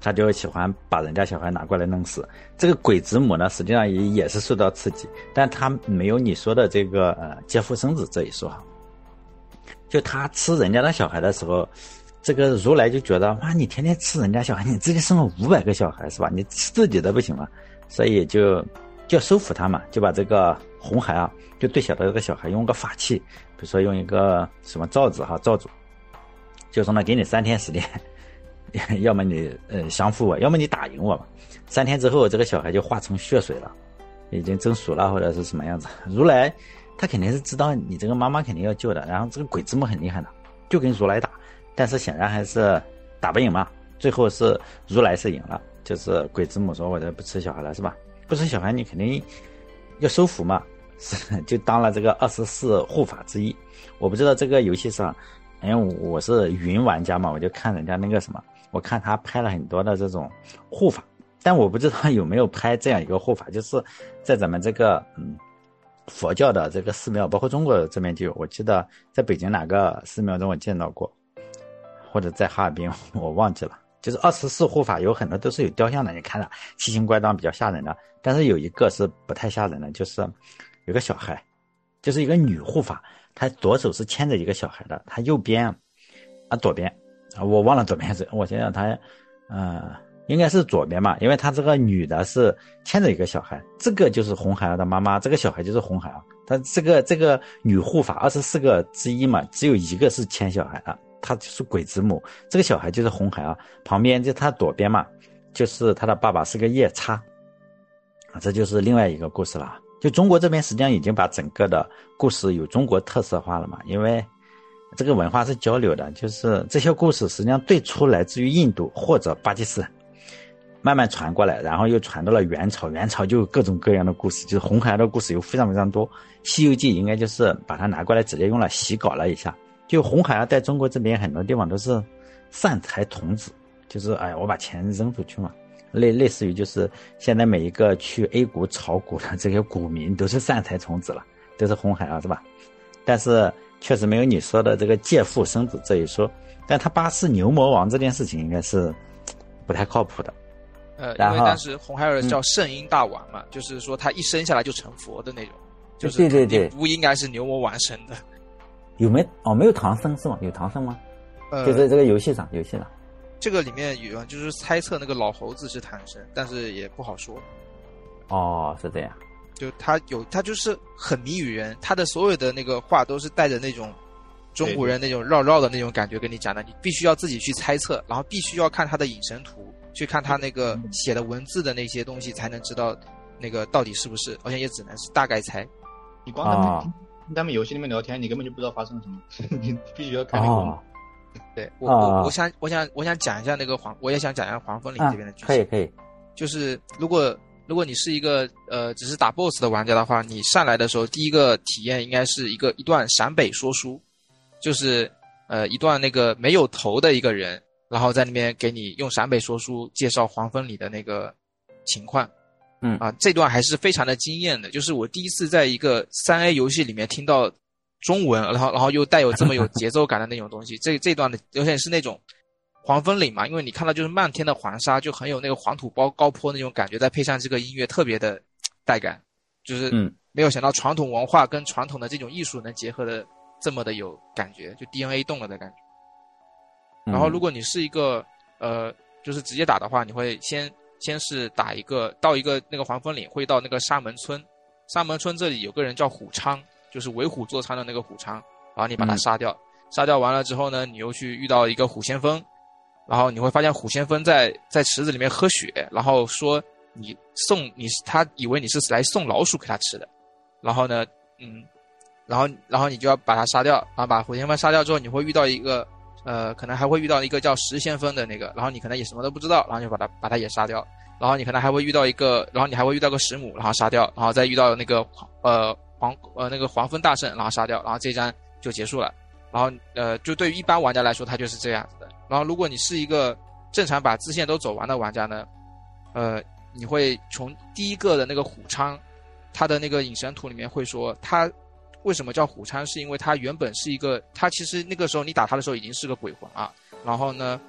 他就喜欢把人家小孩拿过来弄死。这个鬼子母呢，实际上也是受到刺激，但他没有你说的这个借腹生子这一说。就他吃人家的小孩的时候，这个如来就觉得，哇，你天天吃人家小孩，你自己生了500个小孩是吧？你吃自己的不行吗？所以就收服他嘛，就把这个红孩啊，就对小的这个小孩用个法器，比如说用一个什么罩子哈，罩住，就说呢，给你3天时间，要么你降服我，要么你打赢我嘛。3天之后，这个小孩就化成血水了，已经蒸熟了或者是什么样子。如来他肯定是知道你这个妈妈肯定要救的，然后这个鬼子母很厉害的，就跟如来打，但是显然还是打不赢嘛。最后是如来是赢了，就是鬼子母说我这不吃小孩了是吧？不吃小孩你肯定要收服嘛，就当了这个24护法之一。我不知道这个游戏上，因为我是云玩家嘛，我就看人家那个什么，我看他拍了很多的这种护法，但我不知道有没有拍这样一个护法，就是在咱们这个佛教的这个寺庙，包括中国这边就有，我记得在北京哪个寺庙中我见到过，或者在哈尔滨我忘记了。就是24护法有很多都是有雕像的，你看着奇形怪状比较吓人的，但是有一个是不太吓人的，就是有个小孩，就是一个女护法，她左手是牵着一个小孩的，她右边左边我忘了左边是，我想想她应该是左边嘛，因为她这个女的是牵着一个小孩，这个就是红孩儿的妈妈，这个小孩就是红孩儿，她这个女护法24个之一嘛，只有一个是牵小孩的，他就是鬼子母，这个小孩就是红孩啊，旁边就他左边嘛，就是他的爸爸是个夜叉这就是另外一个故事了。就中国这边实际上已经把整个的故事有中国特色化了嘛，因为这个文化是交流的，就是这些故事实际上最初来自于印度或者巴基斯坦，慢慢传过来，然后又传到了元朝，元朝就有各种各样的故事，就是红孩的故事有非常非常多。西游记应该就是把它拿过来直接用来洗稿了一下。就红孩儿在中国这边很多地方都是散财童子，就是我把钱扔出去嘛，类似于就是现在每一个去 A 股炒股的这些股民都是散财童子了，都是红孩儿是吧？但是确实没有你说的这个借腹生子这一说，但他爸是牛魔王这件事情应该是不太靠谱的。 因为当时红孩儿叫圣婴大王嘛，就是说他一生下来就成佛的那种，就是肯定不应该是牛魔王生的。 有没有没有唐僧是吗？有唐僧吗？就是这个游戏上这个里面有就是猜测那个老猴子是唐僧，但是也不好说。 哦，是这样。 就他就是很谜语人，他的所有的那个话都是带着那种中国人那种绕的那种感觉跟你讲的，你必须要自己去猜测，然后必须要看他的引神图，去看他那个写的文字的那些东西，才能知道那个到底是不是，好像也只能是大概猜。 你光他们游戏里面聊天，你根本就不知道发生了什么，你必须要看那个。 对，我想讲一下那个我也想讲一下黄风岭这边的剧情。 可以。 就是如果你是一个只是打 BOSS 的玩家的话，你上来的时候第一个体验应该是一段陕北说书，就是一段那个没有头的一个人，然后在那边给你用陕北说书介绍黄风里的那个情况。这段还是非常的惊艳的，就是我第一次在一个3A 游戏里面听到中文，然后又带有这么有节奏感的那种东西。这段的有点是那种黄风岭嘛，因为你看到就是漫天的黄沙，就很有那个黄土高坡那种感觉，再配上这个音乐特别的带感，就是没有想到传统文化跟传统的这种艺术能结合的这么的有感觉，就 DNA 动了的感觉。然后如果你是一个就是直接打的话，你会先是打到一个那个黄风岭，会到那个沙门村这里有个人叫虎昌，就是为虎作伥的那个虎昌，然后你把他杀掉，杀掉完了之后呢，你又去遇到一个虎先锋，然后你会发现虎先锋在池子里面喝血，然后说他以为你是来送老鼠给他吃的，然后呢然后你就要把他杀掉，然后把虎先锋杀掉之后，你会遇到一个可能还会遇到一个叫石先锋的那个，然后你可能也什么都不知道，然后就把他也杀掉，然后你可能还会遇到个石母，然后杀掉，然后再遇到那个那个黄风大圣，然后杀掉，然后这一章就结束了。然后就对于一般玩家来说，它就是这样子的。然后如果你是一个正常把支线都走完的玩家呢，你会从第一个的那个虎昌，他的那个隐神图里面会说他为什么叫虎昌，是因为他原本是他其实那个时候你打他的时候已经是个鬼魂啊。然后呢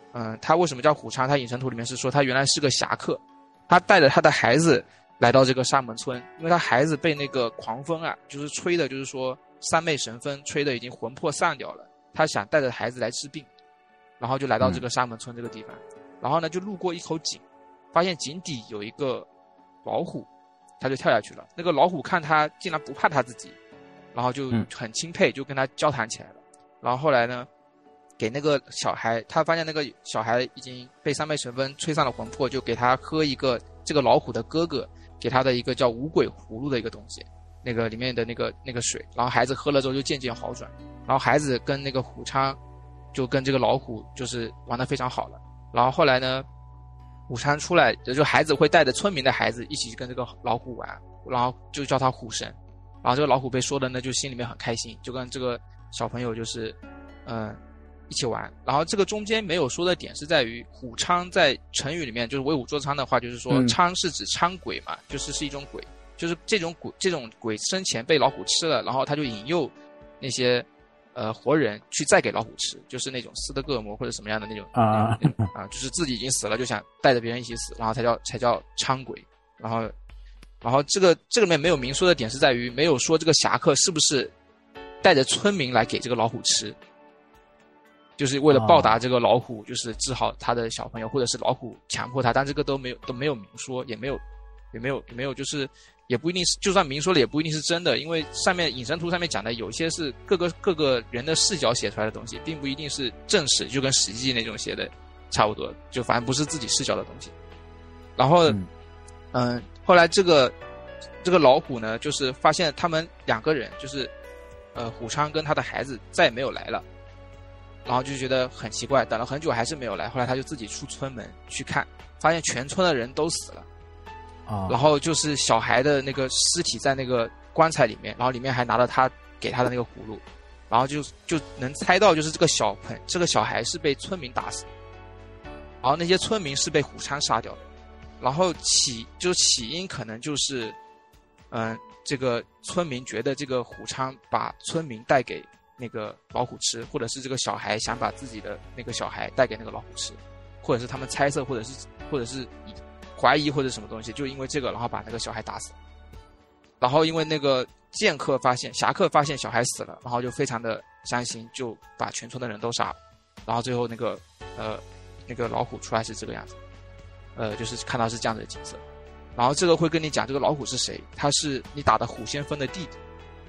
他为什么叫虎昌？他隐身图里面是说他原来是个侠客，他带着他的孩子来到这个沙门村，因为他孩子被那个狂风啊，就是吹的，就是说三昧神风吹的已经魂魄散掉了，他想带着孩子来治病，然后就来到这个沙门村这个地方，然后呢就路过一口井，发现井底有一个老虎，他就跳下去了。那个老虎看他竟然不怕他自己，然后就很钦佩，就跟他交谈起来了。然后后来呢，给那个小孩，他发现那个小孩已经被三昧神风吹散了魂魄，就给他喝一个这个老虎的哥哥给他的一个叫五鬼葫芦的一个东西，那个里面的那个水，然后孩子喝了之后就渐渐好转，然后孩子跟那个虎昌就跟这个老虎就是玩得非常好了。然后后来呢，虎昌出来，就孩子会带着村民的孩子一起跟这个老虎玩，然后就叫他虎神。然后这个老虎被说的呢，就心里面很开心，就跟这个小朋友就是一起玩。然后这个中间没有说的点是在于，虎昌在成语里面就是为虎作伥的话，就是说昌是指昌鬼嘛，就是一种鬼，就是这种鬼生前被老虎吃了，然后他就引诱那些活人去再给老虎吃，就是那种斯德哥尔摩或者什么样的那种就是自己已经死了就想带着别人一起死，然后才叫昌鬼。然后这个里面没有明说的点是在于，没有说这个侠客是不是带着村民来给这个老虎吃，就是为了报答这个老虎，就是治好他的小朋友，或者是老虎强迫他，但这个都没有明说，也没有，就是也不一定是，就算明说了也不一定是真的，因为上面隐身图上面讲的有些是各个人的视角写出来的东西，并不一定是正史，就跟史记那种写的差不多，就反正不是自己视角的东西。然后后来这个老虎呢，就是发现他们两个人，就是虎昌跟他的孩子再也没有来了，然后就觉得很奇怪，等了很久还是没有来，后来他就自己出村门去看，发现全村的人都死了，然后就是小孩的那个尸体在那个棺材里面，然后里面还拿了他给他的那个葫芦，然后就能猜到就是这个小孩是被村民打死，然后那些村民是被虎昌杀掉的。然后起因可能就是这个村民觉得这个虎昌把村民带给那个老虎吃，或者是这个小孩想把自己的那个小孩带给那个老虎吃，或者是他们猜测，或者是怀疑或者什么东西，就因为这个然后把那个小孩打死。然后因为那个侠客发现小孩死了，然后就非常的伤心，就把全村的人都杀了。然后最后那个老虎出来是这个样子，就是看到是这样的景色。然后这个会跟你讲这个老虎是谁，他是你打的虎先锋的弟弟。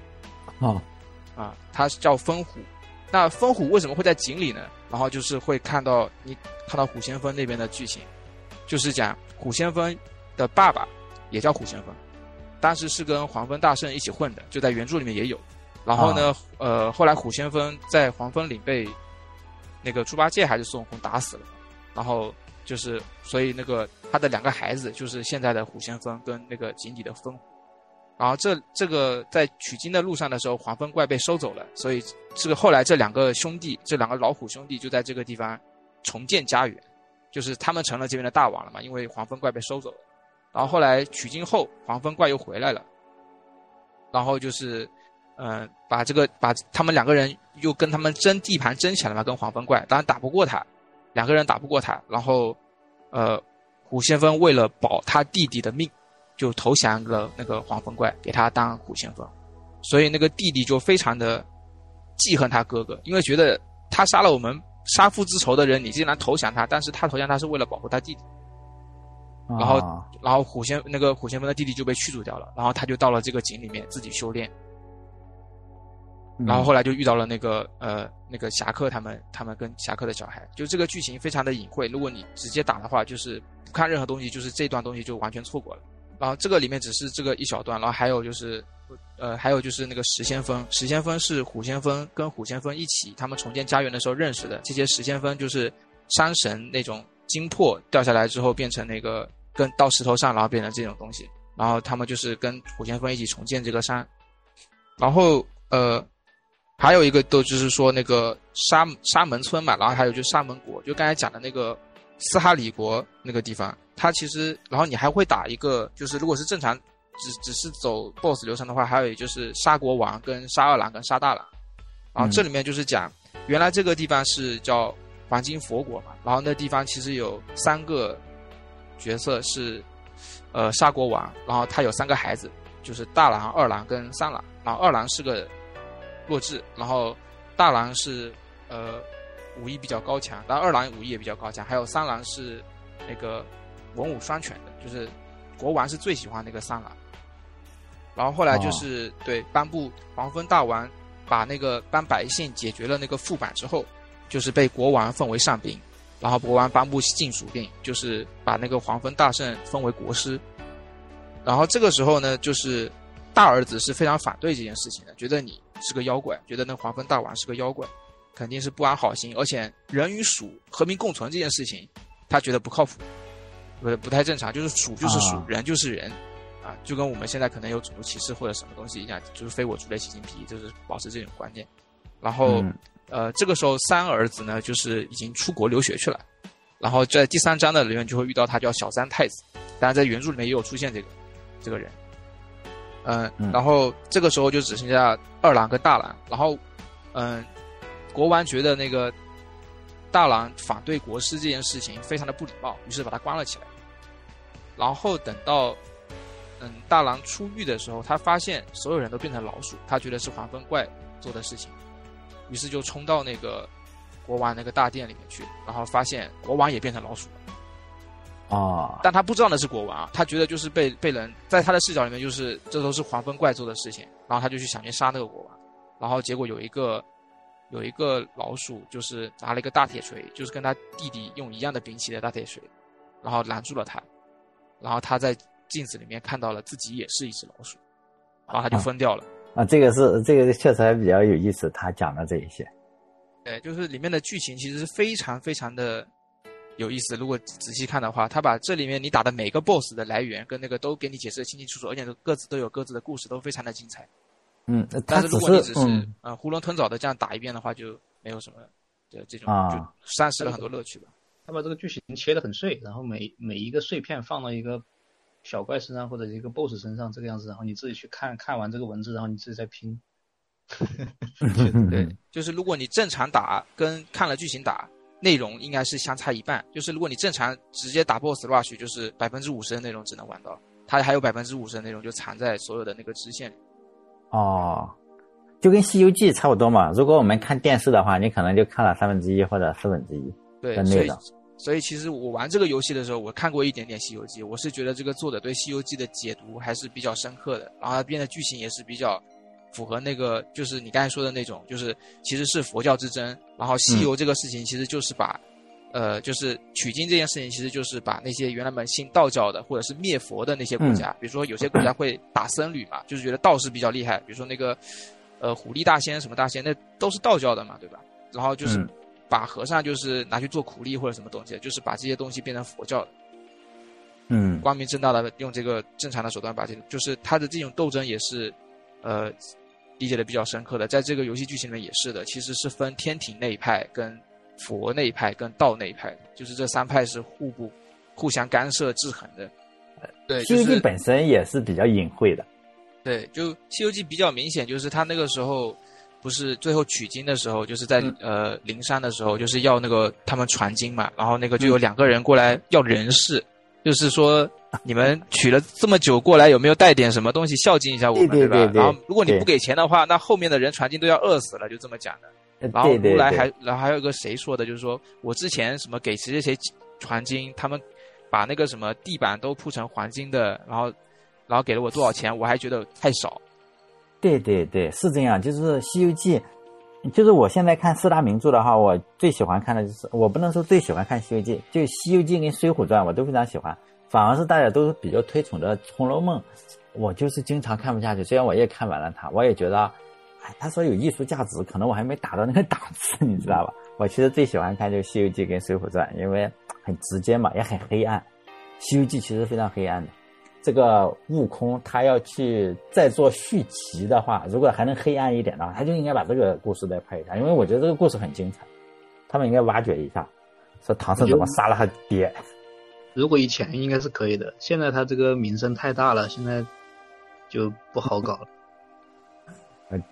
他叫风虎。那风虎为什么会在井里呢？然后就是会看到虎先锋那边的剧情，就是讲虎先锋的爸爸也叫虎先锋，当时是跟黄蜂大圣一起混的，就在原著里面也有。然后呢，后来虎先锋在黄蜂岭被那个猪八戒还是孙悟空打死了，然后就是所以那个他的两个孩子就是现在的虎先锋跟那个井底的风虎。然后这个在取经的路上的时候，黄风怪被收走了，所以这个后来这两个老虎兄弟就在这个地方重建家园，就是他们成了这边的大王了嘛，因为黄风怪被收走了。然后后来取经后，黄风怪又回来了，然后就是把他们两个人又跟他们争地盘争起来了嘛，跟黄风怪，当然打不过他，两个人打不过他，然后虎先锋为了保他弟弟的命，就投降了那个黄风怪，给他当虎先锋。所以那个弟弟就非常的记恨他哥哥，因为觉得他杀了我们杀父之仇的人，你竟然投降他，但是他投降他是为了保护他弟弟。然后虎先锋的弟弟就被驱逐掉了，然后他就到了这个井里面自己修炼。然后后来就遇到了那个侠客他们跟侠客的小孩，就这个剧情非常的隐晦，如果你直接打的话，就是不看任何东西，就是这段东西就完全错过了。然后这个里面只是这个一小段，然后还有就是那个石先锋是虎先锋跟虎先锋一起他们重建家园的时候认识的，这些石先锋就是山神那种精魄掉下来之后变成那个跟到石头上然后变成这种东西，然后他们就是跟虎先锋一起重建这个山。然后还有一个就是说那个沙门村嘛，然后还有就是沙门国，就刚才讲的那个斯哈里国那个地方，它其实然后你还会打一个，就是如果是正常只是走 BOSS 流程的话，还有就是沙国王跟沙二郎跟沙大郎。然后这里面就是讲原来这个地方是叫黄金佛国嘛，然后那地方其实有3个角色是沙国王，然后他有3个孩子，就是大郎、二郎跟三郎，然后二郎是个弱智，然后大郎是武艺比较高强，然后二郎武艺也比较高强，还有三郎是那个文武双全的，就是国王是最喜欢那个三郎。然后后来就是对颁布黄蜂大王把那个帮百姓解决了那个副版之后，就是被国王奉为上宾，然后国王颁布禁属令，就是把那个黄蜂大圣封为国师。然后这个时候呢，就是大儿子是非常反对这件事情的，觉得你是个妖怪，觉得那黄蜂大王是个妖怪，肯定是不安好心，而且人与鼠和平共存这件事情他觉得不靠谱，不太正常，就是鼠就是鼠，人就是人啊，就跟我们现在可能有种族歧视或者什么东西一样，就是非我族类习近平，就是保持这种观念。然后这个时候三儿子呢就是已经出国留学去了，然后在第3章的里面就会遇到他叫小三太子，当然在原著里面也有出现这个人。然后这个时候就只剩下二郎跟大郎，然后国王觉得那个大郎反对国师这件事情非常的不礼貌，于是把他关了起来。然后等到大郎出狱的时候，他发现所有人都变成老鼠，他觉得是黄蜂怪做的事情，于是就冲到那个国王那个大殿里面去，然后发现国王也变成老鼠了。但他不知道那是国王，他觉得就是被人在他的视角里面就是这都是黄蜂怪做的事情，然后他就去想去杀那个国王，然后结果有一个老鼠就是拿了一个大铁锤，就是跟他弟弟用一样的兵器的大铁锤，然后拦住了他，然后他在镜子里面看到了自己也是一只老鼠，然后他就疯掉了。 这个确实还比较有意思，他讲的这一些。 对，就是里面的剧情其实是非常非常的有意思，如果仔细看的话，他把这里面你打的每个 BOSS 的来源跟那个都给你解释得清清楚楚，而且各自都有各自的故事，都非常的精彩。但是如果你只是囫囵吞枣的这样打一遍的话，就没有什么的这种就丧失了很多乐趣吧。 他把这个剧情切得很碎，然后每一个碎片放到一个小怪身上或者一个 BOSS 身上这个样子，然后你自己去看完这个文字，然后你自己再拼。 对，就是如果你正常打跟看了剧情打，内容应该是相差一半。就是如果你正常直接打 BOSS rush， 就是50%的内容只能玩到，它还有50%的内容就藏在所有的那个支线里。 就跟《西游记》差不多嘛。如果我们看电视的话，你可能就看了1/3或者1/4的内容。 所以其实我玩这个游戏的时候，我看过一点点《西游记》，我是觉得这个作者对《西游记》的解读还是比较深刻的，然后它编的剧情也是比较符合那个，就是你刚才说的那种，就是其实是佛教之争，然后西游这个事情其实就是把就是取经这件事情，其实就是把那些原来们信道教的或者是灭佛的那些国家，比如说有些国家会打僧侣嘛，就是觉得道士比较厉害，比如说那个虎力大仙什么大仙，那都是道教的嘛，对吧？然后就是把和尚就是拿去做苦力或者什么东西，就是把这些东西变成佛教的。光明正大的用这个正常的手段把这个，就是他的这种斗争也是理解的比较深刻的，在这个游戏剧情里面也是的，其实是分天庭那一派跟佛那一派跟道那一派，就是这3派是互相干涉制衡的。对， 西游记本身也是比较隐晦的。 对，就西游记比较明显，就是他那个时候不是最后取经的时候，就是在灵山的时候，就是要那个他们传经嘛，然后那个就有2个人过来要人事，就是说你们取了这么久过来，有没有带点什么东西孝敬一下我们，对吧？然后如果你不给钱的话，那后面的人传经都要饿死了，就这么讲的。然后如来还有一个谁说的，就是说我之前什么给谁传经，他们把那个什么地板都铺成黄金的，然后给了我多少钱，我还觉得太少。 对，是这样。就是《西游记》，就是我现在看4大名著的话，我最喜欢看的就是，我不能说最喜欢看《西游记》，就《西游记》跟《水浒传》我都非常喜欢，反而是大家都比较推崇的《红楼梦》，我就是经常看不下去。虽然我也看完了它，我也觉得他说有艺术价值，可能我还没达到那个档次，你知道吧？我其实最喜欢看就是《西游记》跟《水浒传》，因为很直接嘛，也很黑暗。《西游记》其实非常黑暗的。这个悟空他要去再做续集的话，如果还能黑暗一点的话，他就应该把这个故事再拍一下，因为我觉得这个故事很精彩，他们应该挖掘一下，说唐僧怎么杀了他爹。 如果以前应该是可以的，现在他这个名声太大了，现在就不好搞了。 对，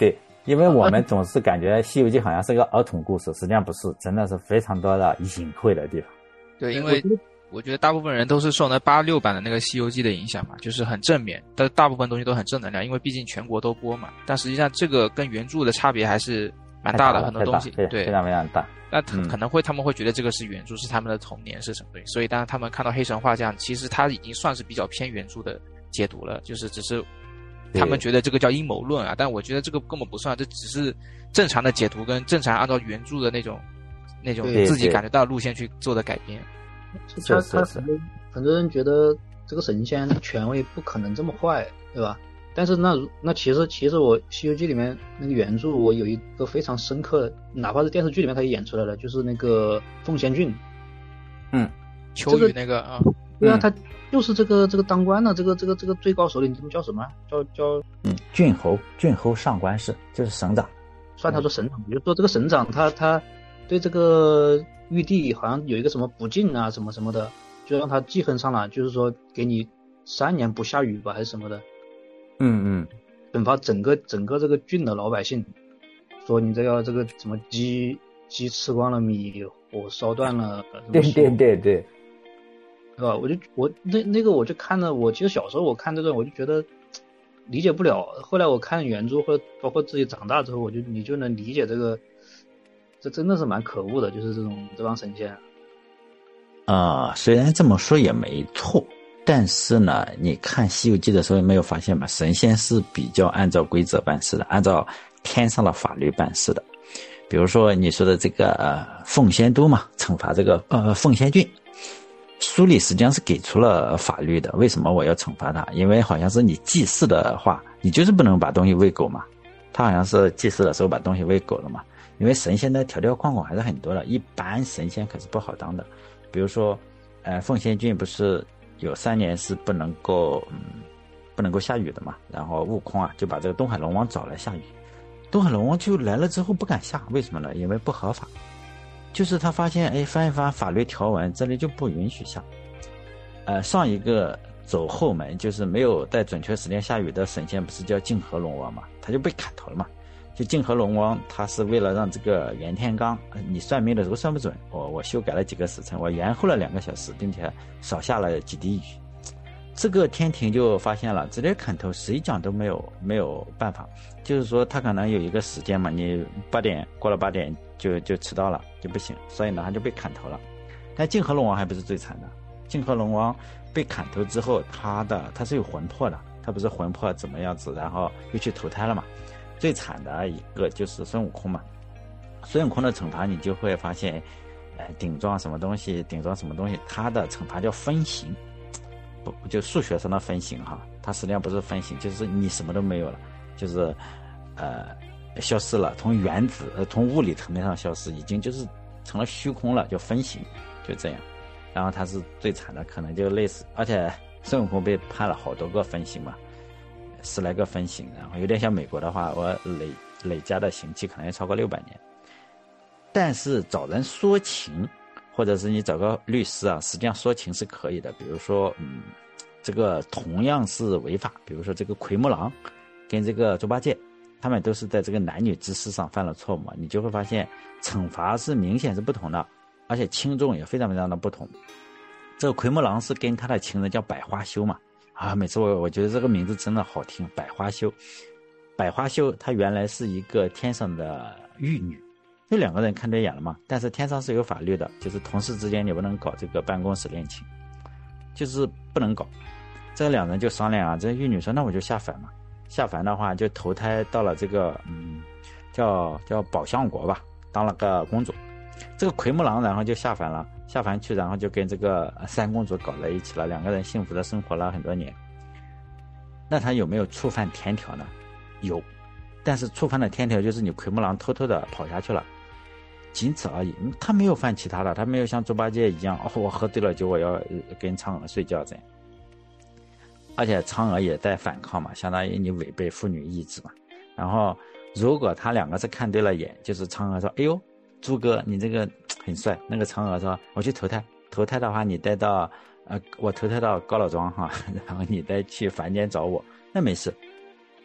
因为我们总是感觉《西游记》好像是个儿童故事，实际上不是，真的是非常多的隐晦的地方。 对，因为我觉得大部分人都是受那86版的那个《西游记》的影响嘛，就是很正面，但大部分东西都很正能量，因为毕竟全国都播嘛。但实际上这个跟原著的差别还是蛮大的，很多东西对非常非常大。 那可能他们会觉得这个是原著，是他们的童年是什么东西，所以当他们看到黑神话这样，其实他已经算是比较偏原著的解读了，就是只是他们觉得这个叫阴谋论啊，但我觉得这个根本不算，这只是正常的解读跟正常按照原著的那种自己感觉到的路线去做的改编。 他很多人觉得这个神仙权威不可能这么坏，对吧？但是那其实我《西游记》里面那个原著，我有一个非常深刻的，哪怕是电视剧里面他也演出来了，就是那个凤仙郡， 秋雨那个啊， 对啊，他就是这个当官的这个最高首领，这叫什么？叫郡侯上官氏，就是省长， 算他说省长，比如说这个省长他对这个玉帝好像有一个什么不敬啊什么什么的，就让他记恨上了，就是说给你3年不下雨吧还是什么的。惩罚整个这个郡的老百姓，说你这个什么鸡吃光了米，火烧断了， 对， 对吧？我那个我就看了，我其实小时候我看这个我就觉得理解不了，后来我看原著或者包括自己长大之后，你就能理解这个，这真的是蛮可恶的，就是这帮神仙。 虽然这么说也没错。但是呢，你看《西游记》的时候有没有发现嘛？神仙是比较按照规则办事的，按照天上的法律办事的。比如说你说的这个凤仙都嘛，惩罚这个凤仙郡，书里实际上是给出了法律的。为什么我要惩罚他？因为好像是你祭祀的话，你就是不能把东西喂狗嘛。他好像是祭祀的时候把东西喂狗了嘛。因为神仙的条条框框还是很多的，一般神仙可是不好当的。比如说凤仙郡不是有3年是不能够下雨的嘛，然后悟空啊就把这个东海龙王找来下雨，东海龙王就来了之后不敢下，为什么呢？因为不合法，就是他发现翻一翻法律条文，这里就不允许下。上一个走后门就是没有在准确时间下雨的神仙不是叫泾河龙王嘛，他就被砍头了嘛。就泾河龙王他是为了让这个袁天罡你算命的时候算不准，我修改了几个时辰，我延后了2个小时，并且少下了几滴雨。这个天庭就发现了，直接砍头，谁讲都没有办法。就是说他可能有一个时间嘛，你过了8点就迟到了就不行，所以呢他就被砍头了。但泾河龙王还不是最惨的，泾河龙王被砍头之后，他是有魂魄的，他不是魂魄怎么样子，然后又去投胎了嘛。最惨的一个就是孙悟空嘛，孙悟空的惩罚你就会发现，顶撞什么东西，他的惩罚叫分形，不就数学上的分形哈，它实际上不是分形，就是你什么都没有了，就是消失了，从原子从物理层面上消失，已经就是成了虚空了，叫分形，就这样。然后他是最惨的，可能就类似，而且孙悟空被判了好多个分刑嘛。10来个分刑，然后有点像美国的话，我累加的刑期可能要超过600年。但是找人说情，或者是你找个律师啊，实际上说情是可以的。比如说，这个同样是违法，比如说这个奎木狼跟这个猪八戒，他们都是在这个男女之事上犯了错误嘛，你就会发现惩罚是明显是不同的，而且轻重也非常非常的不同。这个奎木狼是跟他的情人叫百花羞嘛。每次我觉得这个名字真的好听，百花羞。百花羞她原来是一个天上的玉女，这2个人看对眼了嘛，但是天上是有法律的，就是同事之间你不能搞这个办公室恋情，就是不能搞。这2人就商量啊，这玉女说那我就下凡嘛，下凡的话就投胎到了这个叫宝象国吧，当了个公主。这个奎木狼然后就下凡去，然后就跟这个三公主搞在一起了，2个人幸福的生活了很多年。那他有没有触犯天条呢？有，但是触犯的天条就是你奎木狼偷偷的跑下去了，仅此而已。他没有犯其他的，他没有像猪八戒一样，我喝醉了酒我要跟嫦娥睡觉这样。而且嫦娥也在反抗嘛，相当于你违背妇女意志嘛。然后如果他2个是看对了眼，就是嫦娥说哎呦猪哥你这个很帅，那个嫦娥说我去投胎的话你带到我投胎到高老庄哈，然后你再去凡间找我，那没事。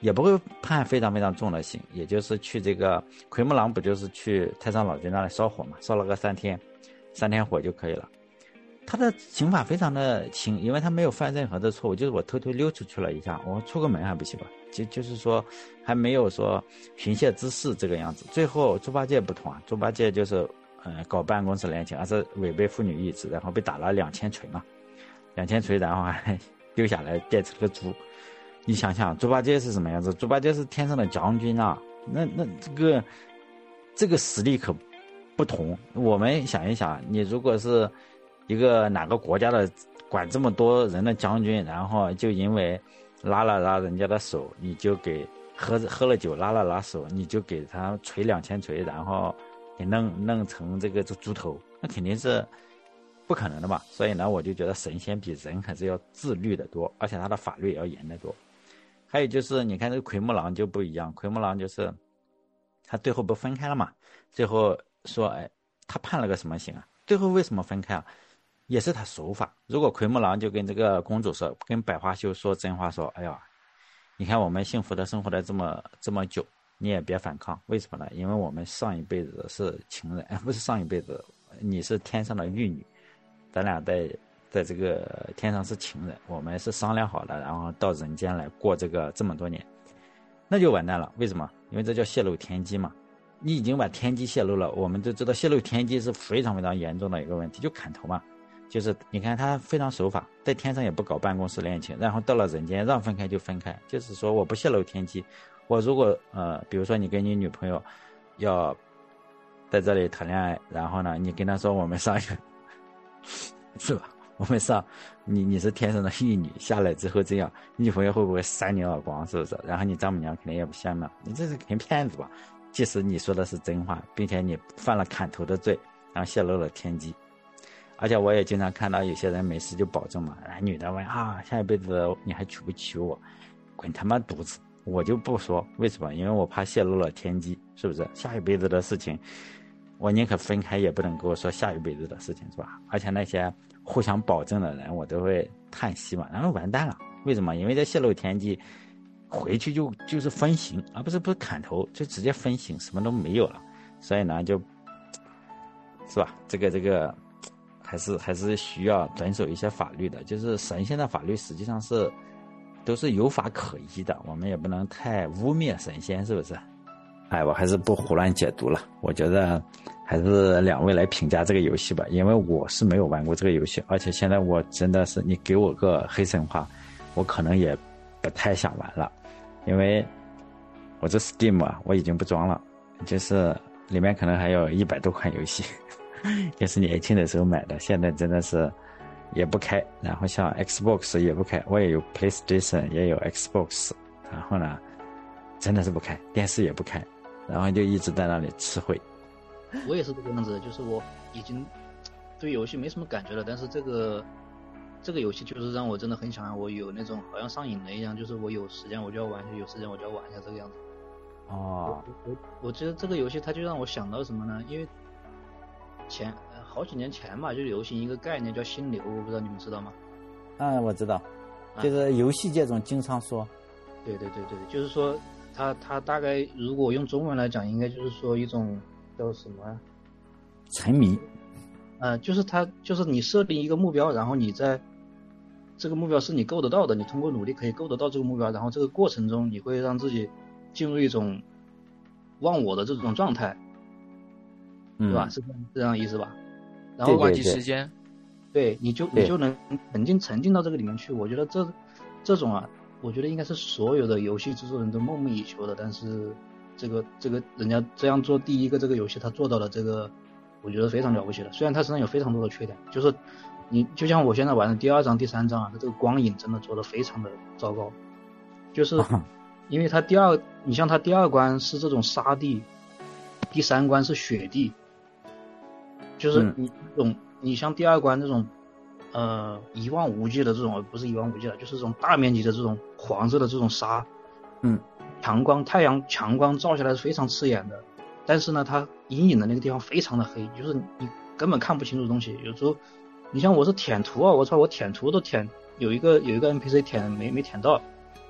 也不会判非常非常重的刑，也就是去这个奎木狼不就是去太上老君那里烧火嘛，烧了个3天火就可以了。他的刑法非常的轻，因为他没有犯任何的错误，就是我偷偷溜出去了一下，我出个门还不行吧？就是说还没有说寻衅滋事这个样子。最后猪八戒不同啊，猪八戒就是搞办公室恋情，而是违背妇女意志，然后被打了2000锤嘛，2000锤，然后还丢下来变成了猪。你想想猪八戒是什么样子？猪八戒是天上的将军啊，那这个实力可不同。我们想一想，你如果是一个哪个国家的管这么多人的将军，然后就因为拉了拉人家的手，你就给喝了酒拉了拉手，你就给他锤2000锤，然后给弄成这个猪头，那肯定是不可能的嘛。所以呢，我就觉得神仙比人还是要自律的多，而且他的法律也要严得多。还有就是你看这个奎木狼就不一样，奎木狼就是他最后不分开了嘛，最后说他判了个什么刑啊？最后为什么分开啊？也是他守法。如果奎木狼就跟这个公主说，跟百花羞说真话，说哎呀，你看我们幸福的生活了这么久，你也别反抗。为什么呢？因为我们上一辈子是情人，不是上一辈子，你是天上的玉女，咱俩在这个天上是情人，我们是商量好了，然后到人间来过这么多年，那就完蛋了。为什么？因为这叫泄露天机嘛。你已经把天机泄露了，我们都知道泄露天机是非常非常严重的一个问题，就砍头嘛。就是你看他非常守法，在天上也不搞办公室恋情，然后到了人间让分开就分开，就是说我不泄露天机。我如果比如说你跟你女朋友要在这里谈恋爱，然后呢你跟她说我们上一个是吧，我们上你是天上的玉女，下来之后这样，你女朋友会不会扇你耳光？是不是？然后你丈母娘肯定也不香嘛，你这是肯定骗子吧？即使你说的是真话，并且你犯了砍头的罪，然后泄露了天机。而且我也经常看到有些人没事就保证嘛，女的问下一辈子你还娶不娶我？滚他妈犊子！我就不说，为什么？因为我怕泄露了天机，是不是？下一辈子的事情，我宁可分开也不能跟我说下一辈子的事情，是吧？而且那些互相保证的人，我都会叹息嘛，然后完蛋了。为什么？因为这泄露天机，回去就是分刑，而不是砍头，就直接分刑，什么都没有了。所以呢，是吧？这个。还是需要遵守一些法律的，就是神仙的法律实际上都是有法可依的，我们也不能太污蔑神仙，是不是？我还是不胡乱解读了，我觉得还是两位来评价这个游戏吧，因为我是没有玩过这个游戏，而且现在我真的是你给我个黑神话，我可能也不太想玩了，因为我这 Steam 我已经不装了，就是里面可能还有100多款游戏。也是年轻的时候买的，现在真的是也不开。然后像 Xbox 也不开，我也有 PlayStation 也有 Xbox， 然后呢真的是不开，电视也不开，然后就一直在那里吃灰。 我也是这个样子，就是我已经对游戏没什么感觉了，但是这个游戏就是让我真的很想我有那种好像上瘾了一样，就是我有时间我就要玩，有时间我就要玩一下这个样子。我觉得这个游戏它就让我想到什么呢？因为好几年前吧，就流行一个概念叫心流，我不知道你们知道吗？ 我知道，就是游戏界中经常说。 对，就是说它大概如果用中文来讲，应该就是说一种叫什么？ 沉迷。 就是你设定一个目标，然后你在这个目标是你够得到的，你通过努力可以够得到这个目标，然后这个过程中你会让自己进入一种忘我的这种状态。对吧？是这样的意思吧？然后忘记时间， 对，你就能沉浸到这个里面去。我觉得这种我觉得应该是所有的游戏制作人都梦寐以求的。但是这个人家这样做第一个这个游戏，他做到了这个，我觉得非常了不起的。虽然他身上有非常多的缺点，就是你就像我现在玩的第2章、第3章它这个光影真的做得非常的糟糕，就是因为它你像它第2关是这种沙地，第3关是雪地。就是你像第2关这种一望无际的这种，不是一望无际了，就是这种大面积的这种黄色的这种沙，太阳强光照下来是非常刺眼的，但是呢它阴影的那个地方非常的黑，就是你根本看不清楚东西。有时候你像我是舔图我操，我舔图都舔有一个 NPC 舔没舔到，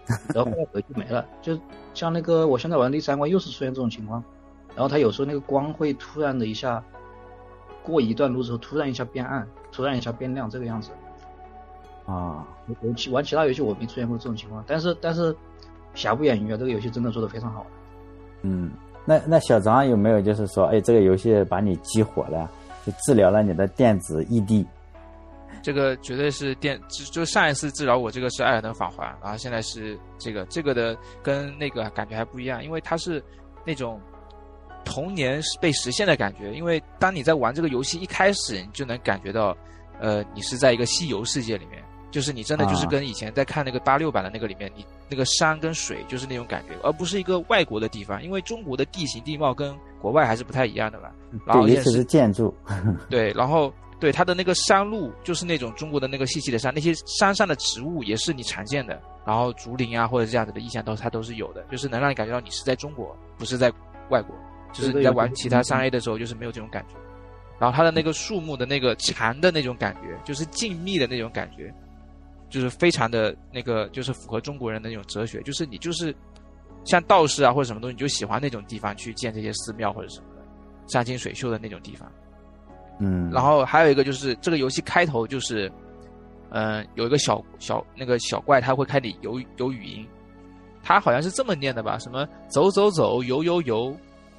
然后后来游戏没了。就像那个我现在玩的第3关又是出现这种情况，然后它有时候那个光会突然的一下过一段路之后突然一下变暗，突然一下变亮，这个样子。 啊， 玩其他游戏我没出现过这种情况，但是瑕不掩瑜啊，这个游戏真的做得非常好。 那小张有没有就是说，哎，这个游戏把你激活了，就治疗了你的电子异地？ 这个绝对是就上一次治疗我这个是艾尔登法环，然后现在是这个的跟那个感觉还不一样，因为它是那种童年被实现的感觉。因为当你在玩这个游戏一开始，你就能感觉到，你是在一个西游世界里面，就是你真的就是跟以前在看那个86版的那个里面，你那个山跟水就是那种感觉，而不是一个外国的地方。因为中国的地形地貌跟国外还是不太一样的吧。然后对，尤其是建筑。 对，然后对它的那个山路就是那种中国的那个细细的山，那些山上的植物也是你常见的，然后竹林啊或者这样子的意象它都是有的，就是能让你感觉到你是在中国，不是在外国。就是你在玩其他3A 的时候就是没有这种感觉。然后它的那个树木的那个禅的那种感觉，就是静谧的那种感觉，就是非常的那个，就是符合中国人的那种哲学，就是你就是像道士啊或者什么东西，你就喜欢那种地方去建这些寺庙或者什么的，山清水秀的那种地方。然后还有一个就是这个游戏开头就是，有一个那个小怪，他会开始有语音，他好像是这么念的吧，什么走走走，游游游，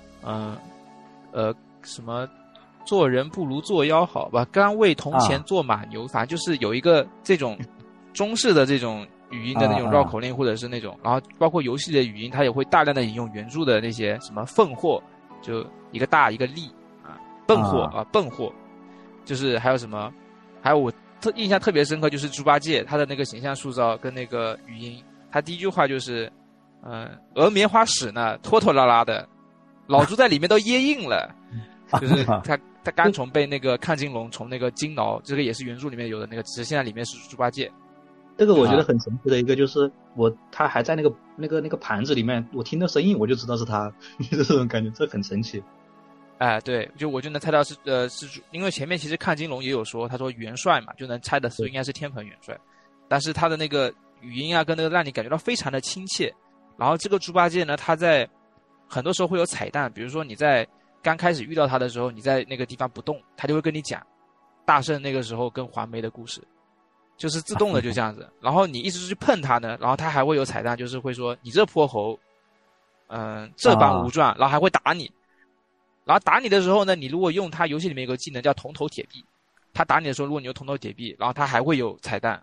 什么做人不如做妖好吧，甘为铜钱做马牛，反正就是有一个这种中式的这种语音的那种绕口令，或者是那种，然后包括游戏的语音，它也会大量的引用原著的那些什么凤货，就一个大一个利啊，笨货啊，笨货，就是还有什么，还有我印象特别深刻就是猪八戒他的那个形象塑造跟那个语音，他第一句话就是鹅棉花屎呢，拖拖拉拉的，老猪在里面都噎硬了。就是他刚从被那个亢金龙从那个金牢，这个也是原著里面有的那个，只是现在里面是猪八戒。 这个我觉得很神奇的一个就是他还在那个盘子里面，我听到声音我就知道是他，就是这种感觉，这很神奇。 哎，对，我就能猜到是因为前面其实亢金龙也有说，他说元帅嘛，就能猜的是应该是天蓬元帅，但是他的那个语音啊跟那个让你感觉到非常的亲切。然后这个猪八戒呢，他在很多时候会有彩蛋，比如说你在刚开始遇到他的时候，你在那个地方不动，他就会跟你讲大圣那个时候跟黄梅的故事，就是自动的就这样子。然后你一直去碰他呢，然后他还会有彩蛋，就是会说你这泼猴，这般无状，然后还会打你。然后打你的时候呢，你如果用他游戏里面有个技能叫铜头铁臂，他打你的时候，如果你用铜头铁臂，然后他还会有彩蛋。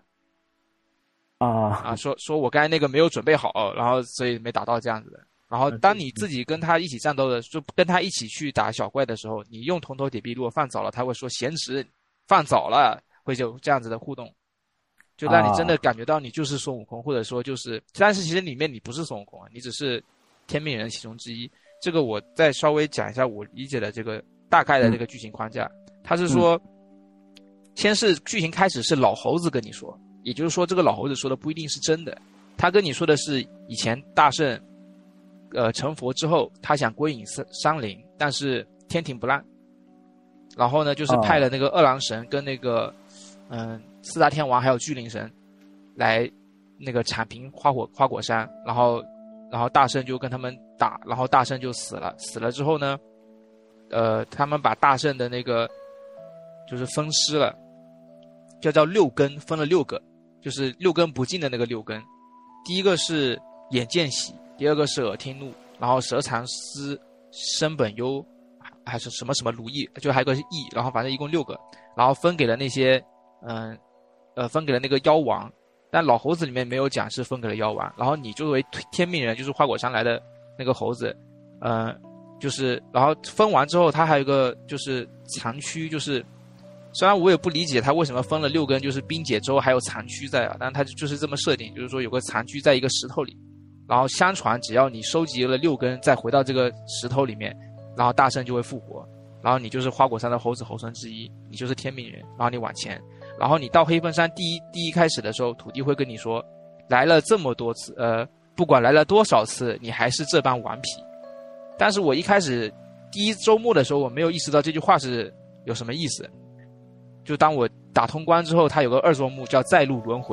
说我刚才那个没有准备好，然后所以没打到这样子的。然后当你自己跟他一起战斗的，就跟他一起去打小怪的时候，你用铜头铁臂如果放早了，他会说闲时放早了，会有这样子的互动，就让你真的感觉到你就是孙悟空，或者说就是，但是其实里面你不是孙悟空，你只是天命人其中之一。这个我再稍微讲一下我理解的这个大概的这个剧情框架。他是说，先是剧情开始是老猴子跟你说，也就是说这个老猴子说的不一定是真的，他跟你说的是以前大圣成佛之后，他想归隐山林，但是天庭不让。然后呢，就是派了那个二郎神跟那个四大天王还有巨灵神来那个铲平花果山，然后大圣就跟他们打，然后大圣就死了。死了之后呢，他们把大圣的那个就是分尸了，叫六根，分了6个，就是六根不净的那个6根。第一个是眼见喜，第二个是耳听怒，然后舌尝思，身本忧，还是什么什么如意，就还有个是意，然后反正一共6个，然后分给了那些分给了那个妖王，但老猴子里面没有讲是分给了妖王。然后你作为天命人，就是花果山来的那个猴子，就是然后分完之后，他还有一个就是残躯，就是虽然我也不理解他为什么分了6根，就是冰解粥还有残躯在啊，但他就是这么设定，就是说有个残躯在一个石头里，然后相传只要你收集了6根，再回到这个石头里面，然后大圣就会复活，然后你就是花果山的猴子猴孙之一，你就是天命人，然后你往前，然后你到黑风山第一开始的时候，土地会跟你说，来了这么多次，不管来了多少次，你还是这般顽皮。但是我一开始第一周末的时候，我没有意识到这句话是有什么意思。就当我打通关之后，它有个2周目叫再入轮回，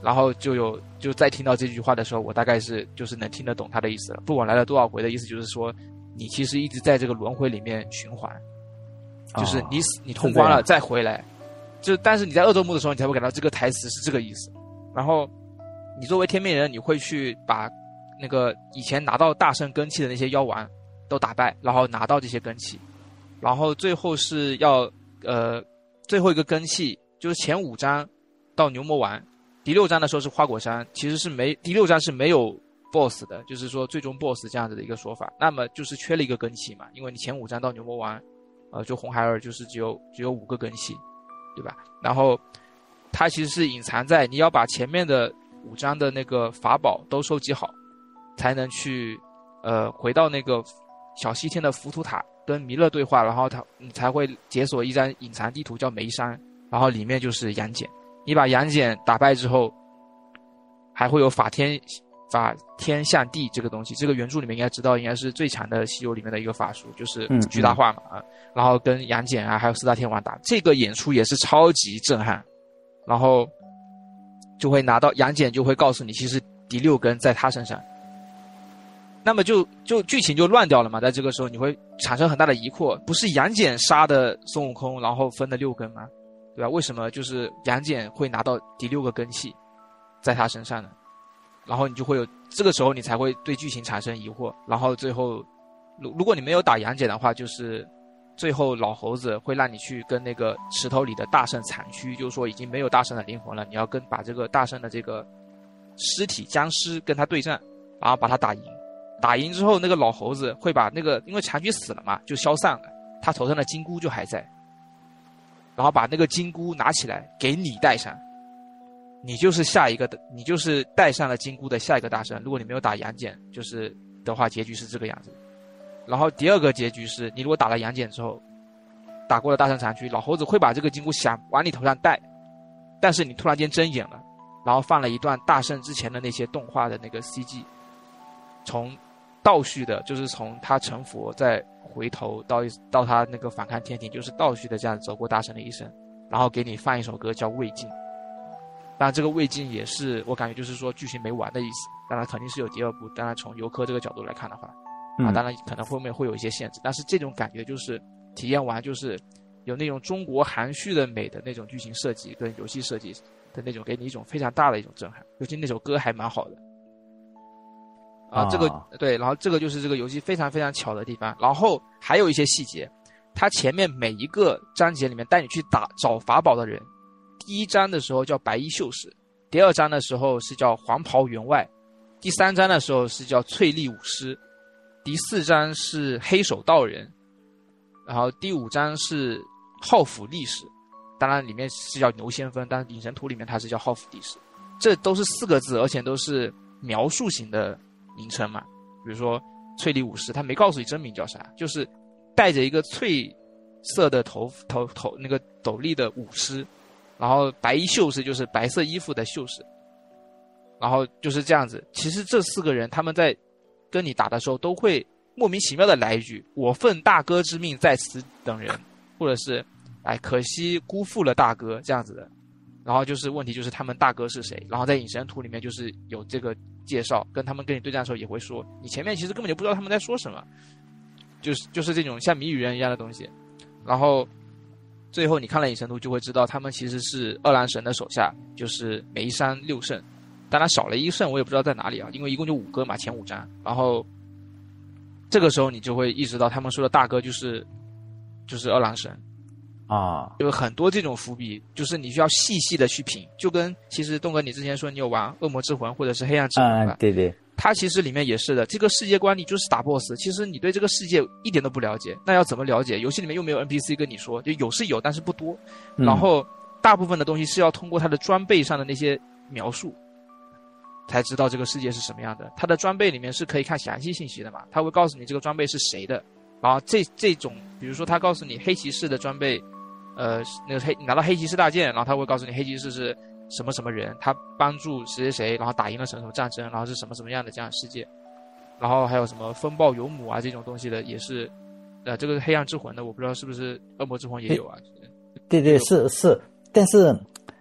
然后就再听到这句话的时候，我大概就是能听得懂他的意思了。不管来了多少回的意思，就是说你其实一直在这个轮回里面循环，就是你通关了再回来，但是你在恶作墓的时候，你才会感到这个台词是这个意思。然后你作为天命人，你会去把那个以前拿到大圣根器的那些妖丸都打败，然后拿到这些根器，然后最后是要最后一个根器就是前5章到牛魔丸，第6章的时候是花果山，其实是第6章是没有 BOSS 的，就是说最终 BOSS 这样子的一个说法。那么就是缺了一个根器嘛，因为你前5章到牛魔丸，就红孩儿就是只有5个根器，对吧？然后它其实是隐藏在你要把前面的5章的那个法宝都收集好，才能去回到那个小西天的浮屠塔跟弥勒对话，然后你才会解锁一张隐藏地图叫梅山，然后里面就是杨戬。你把杨戬打败之后，还会有法天象地这个东西，这个原著里面应该知道，应该是最强的西游里面的一个法术，就是巨大化嘛然后跟杨戬啊还有4大天王打，这个演出也是超级震撼。然后就会拿到杨戬就会告诉你，其实第6根在他身上。那么就剧情就乱掉了嘛，在这个时候你会产生很大的疑惑，不是杨戬杀的孙悟空然后分了6根吗？对吧？为什么就是杨戬会拿到第6个根器在他身上呢？然后你就会有这个时候你才会对剧情产生疑惑。然后最后如果你没有打杨戬的话，就是最后老猴子会让你去跟那个石头里的大圣残躯，就是说已经没有大圣的灵魂了，你要把这个大圣的这个尸体僵尸跟他对战，然后把他打赢。打赢之后，那个老猴子会把那个，因为残躯死了嘛，就消散了，他头上的金箍就还在，然后把那个金箍拿起来给你戴上，你就是戴上了金箍的下一个大圣。如果你没有打杨戬，就是的话，结局是这个样子。然后第2个结局是，你如果打了杨戬之后，打过了大圣残躯，老猴子会把这个金箍想往你头上戴，但是你突然间睁眼了，然后放了一段大圣之前的那些动画的那个 CG， 从倒叙的，就是从他成佛再回头到他那个反抗天庭，就是倒叙的这样走过大圣的一生，然后给你放一首歌叫未尽。当然这个未尽也是我感觉就是说剧情没完的意思，当然肯定是有第2部，当然从游客这个角度来看的话当然可能后面会有一些限制，但是这种感觉就是体验完就是有那种中国含蓄的美的那种剧情设计跟游戏设计的那种，给你一种非常大的一种震撼，尤其那首歌还蛮好的这个对，然后这个就是这个游戏非常非常巧的地方。然后还有一些细节，它前面每一个章节里面带你去找法宝的人，第1章的时候叫白衣秀士，第2章的时候是叫黄袍员外，第3章的时候是叫翠丽舞狮，第4章是黑手道人，然后第5章是浩府力士，当然里面是叫牛先锋，但是隐神图里面它是叫浩府力士。这都是4个字，而且都是描述型的名称嘛。比如说翠丽武士，他没告诉你真名叫啥，就是带着一个翠色的头那个斗笠的武士，然后白衣秀士就是白色衣服的秀士，然后就是这样子。其实这4个人他们在跟你打的时候都会莫名其妙的来一句我奉大哥之命在此等人，或者是可惜辜负了大哥这样子的。然后就是问题就是他们大哥是谁，然后在隐神图里面就是有这个介绍，跟他们跟你对战的时候也会说，你前面其实根本就不知道他们在说什么，就是这种像谜语人一样的东西。然后最后你看了隐神图就会知道他们其实是二郎神的手下，就是梅山六圣，当然少了一圣我也不知道在哪里因为一共就5个嘛，前5章。然后这个时候你就会意识到他们说的大哥就是二郎神有很多这种伏笔，就是你需要细细的去品，就跟其实东哥你之前说你有玩恶魔之魂或者是黑暗之魂吧， 对对， 它其实里面也是的，这个世界观你就是打 BOSS， 其实你对这个世界一点都不了解，那要怎么了解？游戏里面又没有 NPC 跟你说，就有是有但是不多，然后大部分的东西是要通过它的装备上的那些描述才知道这个世界是什么样的。它的装备里面是可以看详细信息的嘛，它会告诉你这个装备是谁的，然后这种比如说他告诉你黑骑士的装备那个你拿到黑骑士大剑，然后他会告诉你黑骑士是什么什么人，他帮助谁谁谁，然后打赢了什么什么战争，然后是什么什么样的这样的世界。然后还有什么风暴游母这种东西的也是这个黑暗之魂的我不知道是不是恶魔之魂也有对对是，但是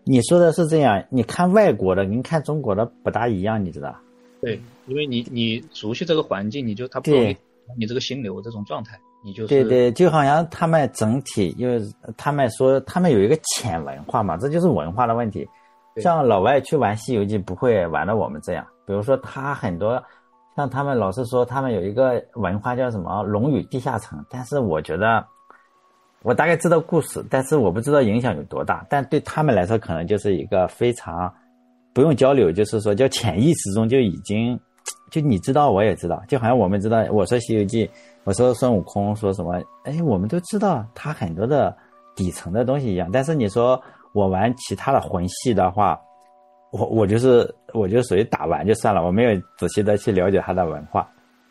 你说的是这样，你看外国的，跟看中国的不大一样，你知道？ 对，因为你熟悉这个环境，它不容易你这个心流这种状态，你就是对，就好像他们整体，因为他们说他们有一个浅文化嘛，这就是文化的问题。像老外去玩《西游记》不会玩到我们这样，比如说他很多。像他们老是说他们有一个文化叫什么龙与地下城，但是我觉得我大概知道故事，但是我不知道影响有多大，但对他们来说可能就是一个非常不用交流，就是说叫潜意识中就已经就你知道我也知道，就好像我们知道我说西游记，我说孙悟空说什么，我们都知道他很多的底层的东西一样，但是你说我玩其他的魂系的话，我就属于打完就算了，我没有仔细的去了解他的文化。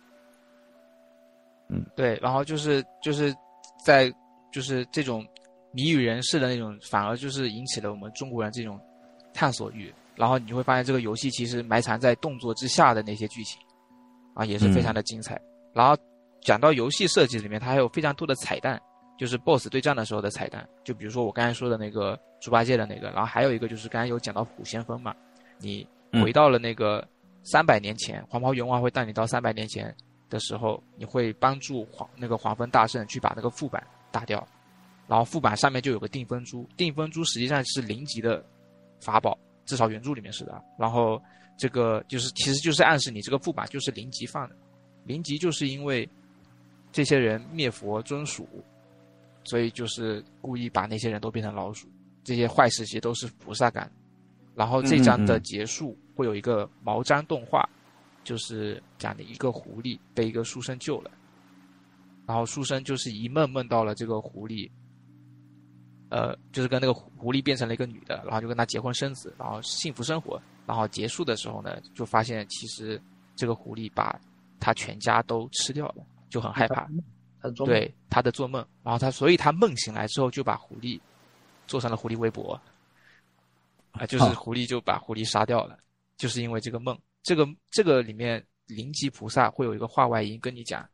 对，然后就是在就是这种谜语人士的那种，反而就是引起了我们中国人这种探索欲。然后你会发现这个游戏其实埋藏在动作之下的那些剧情啊，也是非常的精彩。然后讲到游戏设计里面，它还有非常多的彩蛋，就是 BOSS 对战的时候的彩蛋，就比如说我刚才说的那个猪八戒的那个，然后还有一个就是刚才有讲到虎先锋嘛，你回到了那个300年前，黄袍元王会带你到300年前的时候，你会帮助那个黄蜂大圣去把那个副板打掉，然后副板上面就有个定风珠，定风珠实际上是0级的法宝，至少原著里面是的。然后这个其实就是暗示你这个副板就是0级放的，0级就是因为这些人灭佛尊鼠，所以就是故意把那些人都变成老鼠，这些坏事其实都是菩萨干的。然后这章的结束会有一个毛毡动画，就是讲的一个狐狸被一个书生救了，然后书生就是一梦到了这个狐狸，就是跟那个狐狸变成了一个女的，然后就跟他结婚生子，然后幸福生活。然后结束的时候呢，就发现其实这个狐狸把他全家都吃掉了，就很害怕。对，他的做梦，然后所以他梦醒来之后就把狐狸做成了狐狸微博。就是狐狸就把狐狸杀掉了，就是因为这个梦。这个里面灵吉菩萨会有一个话外音跟你讲，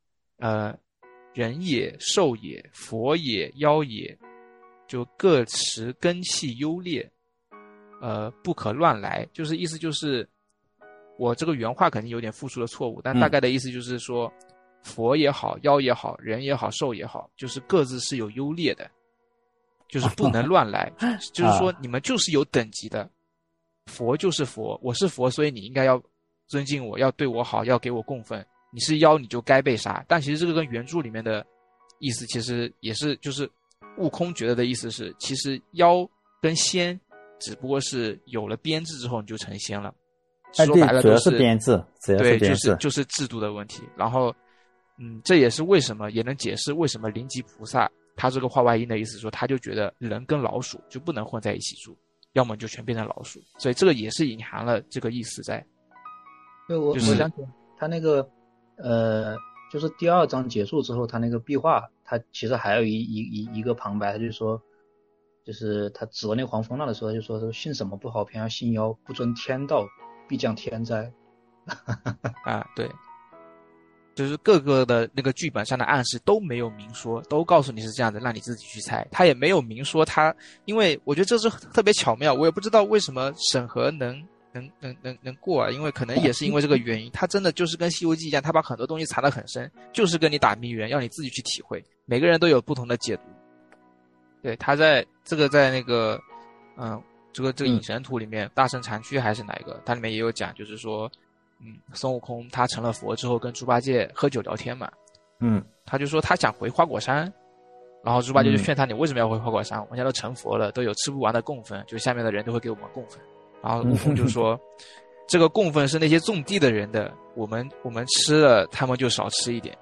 人也兽也佛也妖也，就各持根气优劣，不可乱来，就是意思就是我这个原话肯定有点复述的错误，但大概的意思就是说，佛也好，妖也好，人也好，兽也好，就是各自是有优劣的。就是不能乱来，就是说你们就是有等级的，佛就是佛，我是佛，所以你应该要尊敬我，要对我好，要给我供奉。你是妖，你就该被杀。但其实这个跟原著里面的意思其实也是，就是悟空觉得的意思是，其实妖跟仙只不过是有了编制之后你就成仙了。说白了主要是编制， 对，就是制度的问题。然后，这也是为什么也能解释为什么灵吉菩萨。他这个话外音的意思说，他就觉得人跟老鼠就不能混在一起住，要么就全变成老鼠，所以这个也是隐含了这个意思在。 对，我想起他那个就是第2章结束之后，他那个壁画，他其实还有一个旁白，他就说，就是他指着那黄蜂那的时候，就说信什么不好，偏要信妖，不遵天道，必降天灾。 对。就是各个的那个剧本上的暗示都没有明说，都告诉你是这样的，让你自己去猜。他也没有明说他，因为我觉得这是特别巧妙，我也不知道为什么审核能过啊，因为可能也是因为这个原因，他真的就是跟《西游记》一样，他把很多东西藏得很深，就是跟你打谜语，要你自己去体会，每个人都有不同的解读。对，他在那个这个隐神图里面，大圣禅区还是哪一个，它里面也有讲，就是说孙悟空他成了佛之后跟猪八戒喝酒聊天嘛，他就说他想回花果山，然后猪八戒就劝他，你为什么要回花果山？我们家都成佛了，都有吃不完的供奉，就下面的人都会给我们供奉。然后悟空就说这个供奉是那些种地的人的，我们吃了他们就少吃一点。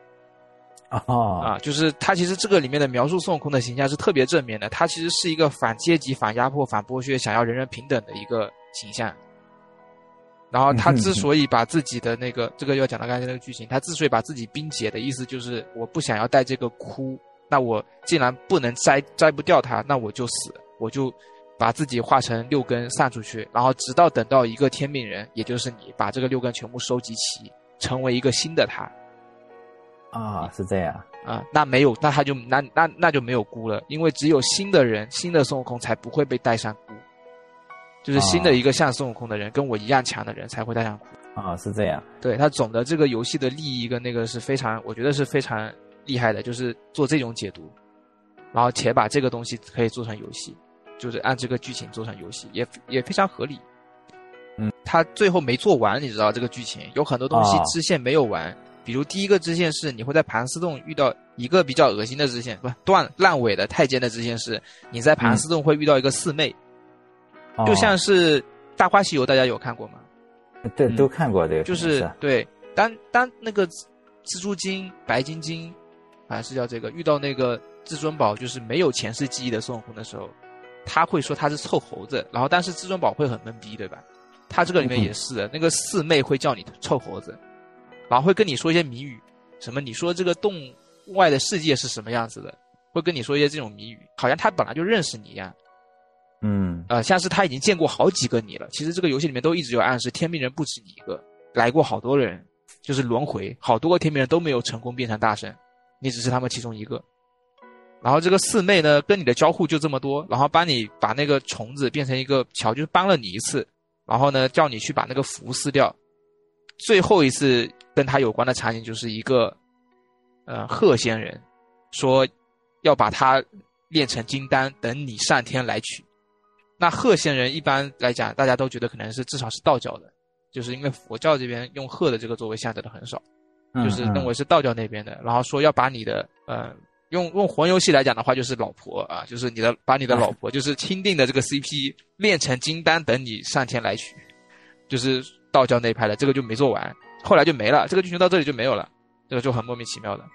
就是他其实这个里面的描述孙悟空的形象是特别正面的，他其实是一个反阶级、反压迫、反剥削，想要人人平等的一个形象。然后他之所以把自己的那个这个要讲到刚才那个剧情，他之所以把自己冰结的意思就是我不想要带这个窟，那我既然不能摘不掉它，那我就死，我就把自己化成6根散出去，然后直到等到一个天命人，也就是你把这个6根全部收集齐，成为一个新的他。 啊，是这样啊，那没有，那他就那就没有菇了，因为只有新的人，新的孙悟空才不会被带上菇，就是新的一个像孙悟空的人，跟我一样强的人才会带上菇。 是这样。 对，他总的这个游戏的利益跟那个是非常，我觉得是非常厉害的，就是做这种解读，然后且把这个东西可以做成游戏，就是按这个剧情做成游戏，也非常合理。他最后没做完，你知道这个剧情有很多东西支线没有完。比如第一个支线是你会在盘丝洞遇到一个比较恶心的支线，不烂尾的太监的支线是你在盘丝洞会遇到一个四妹，就像是《大话西游》，大家有看过吗？ 对，都看过这个。 就是对，当那个蜘蛛精、白晶晶，好像是叫这个，遇到那个至尊宝，就是没有前世记忆的孙悟空的时候，他会说他是臭猴子，然后但是至尊宝会很懵逼，对吧？他这个里面也是的，那个四妹会叫你臭猴子。然后会跟你说一些谜语，什么你说这个洞外的世界是什么样子的，会跟你说一些这种谜语，好像他本来就认识你一样。像是他已经见过好几个你了。其实这个游戏里面都一直有暗示，天命人不止你一个，来过好多人，就是轮回，好多个天命人都没有成功变成大圣，你只是他们其中一个。然后这个四妹呢，跟你的交互就这么多，然后帮你把那个虫子变成一个桥，就是帮了你一次，然后呢叫你去把那个符撕掉。最后一次跟他有关的场景就是一个鹤仙人说要把他炼成金丹，等你上天来取。那鹤仙人一般来讲大家都觉得可能是至少是道教的，就是因为佛教这边用鹤的这个作为象征的很少，就是认为是道教那边的。然后说要把你的用魂游戏来讲的话就是老婆啊，就是把你的老婆就是钦定的这个 CP 炼成金丹，等你上天来取，就是道教那一派的。这个就没做完，后来就没了，这个剧情到这里就没有了，这个就很莫名其妙的。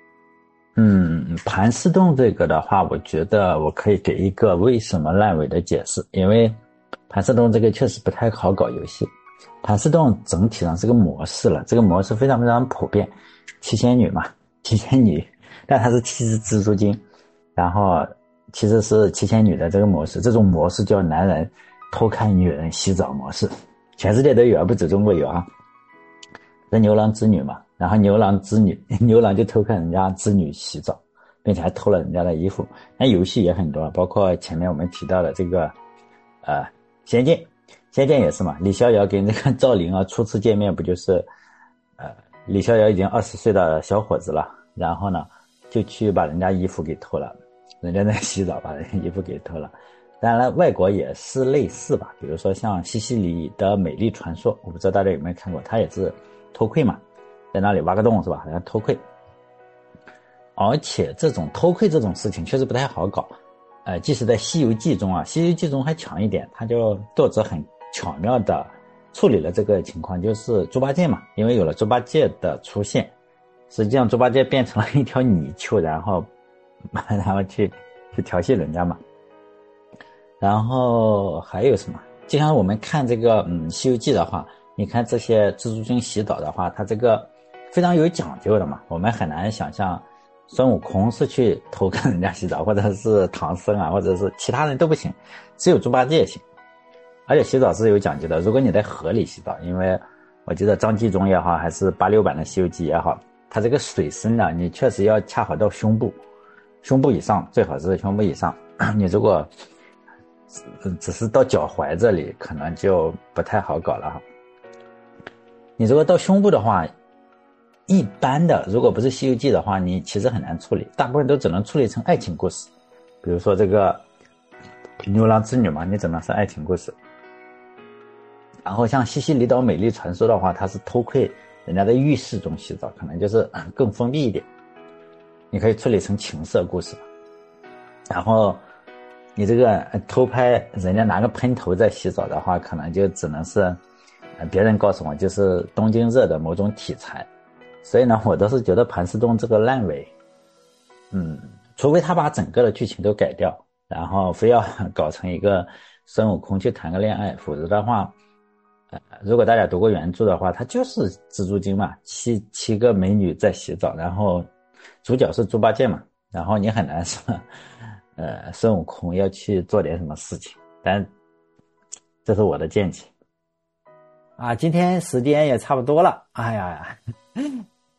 盘丝洞这个的话，我觉得我可以给一个为什么烂尾的解释。因为盘丝洞这个确实不太好搞游戏。盘丝洞整体上是个模式了，这个模式非常非常普遍，七仙女嘛，七仙女，但它是七只蜘蛛精，然后其实是七仙女的这个模式，这种模式叫男人偷看女人洗澡模式，全世界都有，不止中国有啊。这牛郎织女嘛，然后牛郎就偷看人家织女洗澡，并且还偷了人家的衣服。那游戏也很多，包括前面我们提到的这个仙剑也是嘛，李逍遥跟这个赵灵初次见面不就是李逍遥已经20岁的小伙子了，然后呢就去把人家衣服给偷了，人家在洗澡把人家衣服给偷了。当然外国也是类似吧，比如说像西西里的美丽传说，我不知道大家有没有看过，他也是偷窥嘛，在那里挖个洞是吧，好像偷窥。而且这种偷窥这种事情确实不太好搞，即使在西游记中西游记中还强一点，他就作者很巧妙的处理了这个情况，就是猪八戒嘛，因为有了猪八戒的出现，实际上猪八戒变成了一条泥鳅，然后去调戏人家嘛。然后还有什么，就像我们看这个西游记的话，你看这些蜘蛛精洗澡的话，它这个非常有讲究的嘛，我们很难想象孙悟空是去偷看人家洗澡，或者是唐僧或者是其他人都不行，只有猪八戒行。而且洗澡是有讲究的，如果你在河里洗澡，因为我记得张纪中也好，还是86版的西游记也好，它这个水深呢，你确实要恰好到胸部以上，最好是胸部以上，你如果只是到脚踝这里可能就不太好搞了你如果到胸部的话，一般的如果不是西游记的话，你其实很难处理，大部分都只能处理成爱情故事，比如说这个牛郎织女嘛，你只能是爱情故事。然后像西西里岛美丽传说的话，它是偷窥人家的浴室中洗澡，可能就是更封闭一点，你可以处理成情色故事。然后你这个偷拍人家拿个喷头在洗澡的话，可能就只能是别人告诉我就是东京热的某种题材。所以呢，我倒是觉得盘丝洞这个烂尾，除非他把整个的剧情都改掉，然后非要搞成一个孙悟空去谈个恋爱，否则的话如果大家读过原著的话，它就是蜘蛛精嘛，七个美女在洗澡，然后主角是猪八戒嘛，然后你很难说孙悟空要去做点什么事情，但这是我的见解今天时间也差不多了，哎呀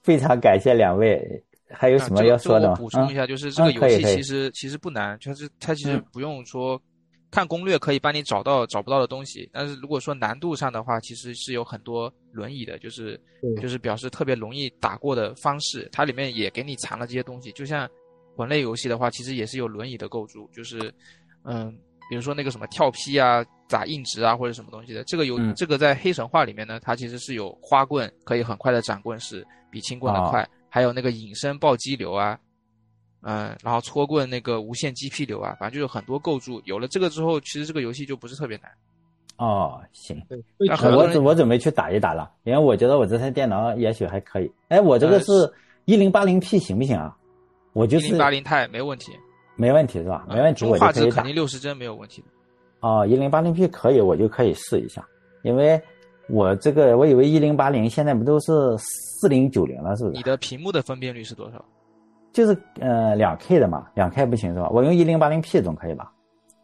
非常感谢两位，还有什么要说的吗？ 我补充一下，就是这个游戏其实不难，就是它其实不用说看攻略可以帮你找不到的东西，但是如果说难度上的话，其实是有很多轮椅的，就是表示特别容易打过的方式，它里面也给你藏了这些东西。就像魂类游戏的话，其实也是有轮椅的构筑，就是比如说那个什么跳劈啊、砸硬直啊或者什么东西的，这个在黑神话里面呢，它其实是有花棍可以很快的斩棍式，比轻棍的快，还有那个隐身暴击流啊，然后搓棍那个无限击劈流啊，反正就有很多构筑。有了这个之后，其实这个游戏就不是特别难。 哦，行， 我准备去打一打了，因为我觉得我这台电脑也许还可以。哎，我这个是1080P 行不行啊？我就是 1080钛没问题。 没问题是吧？没问题， 中画质肯定60帧没有问题的。 哦，1080P 可以，我就可以试一下，因为我以为1080现在不都是4090了，是不是？ 你的屏幕的分辨率是多少？ 就是2K 的嘛，2K 不行是吧？我用1080P 总可以吧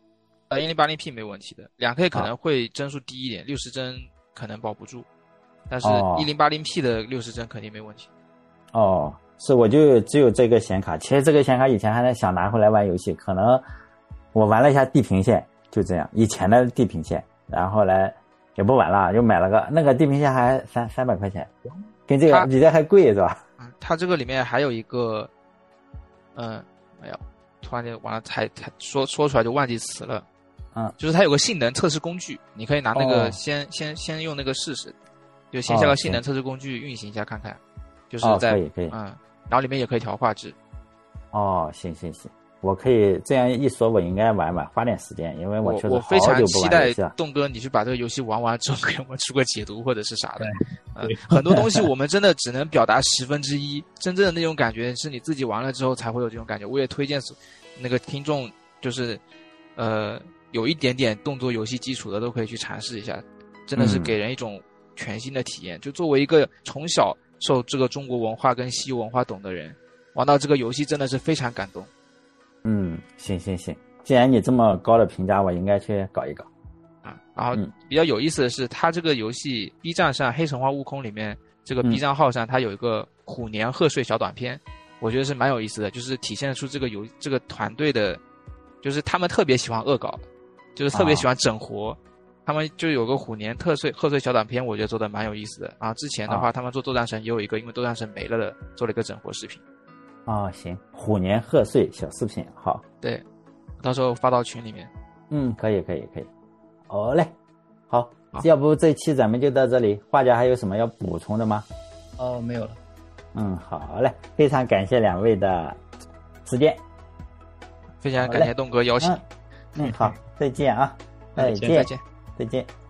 ？1080P 没问题的，2K 可能会帧数低一点，60帧可能保不住，但是1080P 的60帧肯定没问题。 哦，是我就只有这个显卡，其实这个显卡以前还想拿回来玩游戏，可能我玩了一下地平线，就这样，以前的地平线，然后来也不玩了，又买了个那个地平线还300块钱，跟这个比这还贵是吧？ 它这个里面还有一个，哎呀，突然间完了，才说出来就忘记词了，就是它有个性能测试工具，你可以拿那个先用那个试试，就先下个性能测试工具运行一下看看，就是在可以， 然后里面也可以调画质。 哦，行，我可以这样一说，我应该玩，花点时间，因为我确实我非常期待动栋哥你去把这个游戏玩完之后给我们出个解读或者是啥的。很多东西我们真的只能表达1/10，真正的那种感觉是你自己玩了之后才会有这种感觉。我也推荐那个听众，就是有一点点动作游戏基础的都可以去尝试一下，真的是给人一种全新的体验。就作为一个从小受这个中国文化跟西游文化懂的人，玩到这个游戏真的是非常感动。 行，既然你这么高的评价，我应该去搞一搞。 然后比较有意思的是，它这个游戏 B 站上《黑神话：悟空》里面这个 B 账号上，它有一个虎年贺岁小短片，我觉得是蛮有意思的，就是体现出这个团队的，就是他们特别喜欢恶搞，就是特别喜欢整活。他们就有个虎年贺岁小短片，我觉得做的蛮有意思的。然后之前的话，他们做斗战神也有一个，因为斗战神没了的，做了一个整活视频。 行，虎年贺岁小视频，好， 对，到时候发到群里面。 可以。好嘞，好，要不这期咱们就到这里，画家还有什么要补充的吗？ 没有了。 好嘞，非常感谢两位的时间， 非常感谢栋哥邀请。 好，再见啊， 再见。 再见。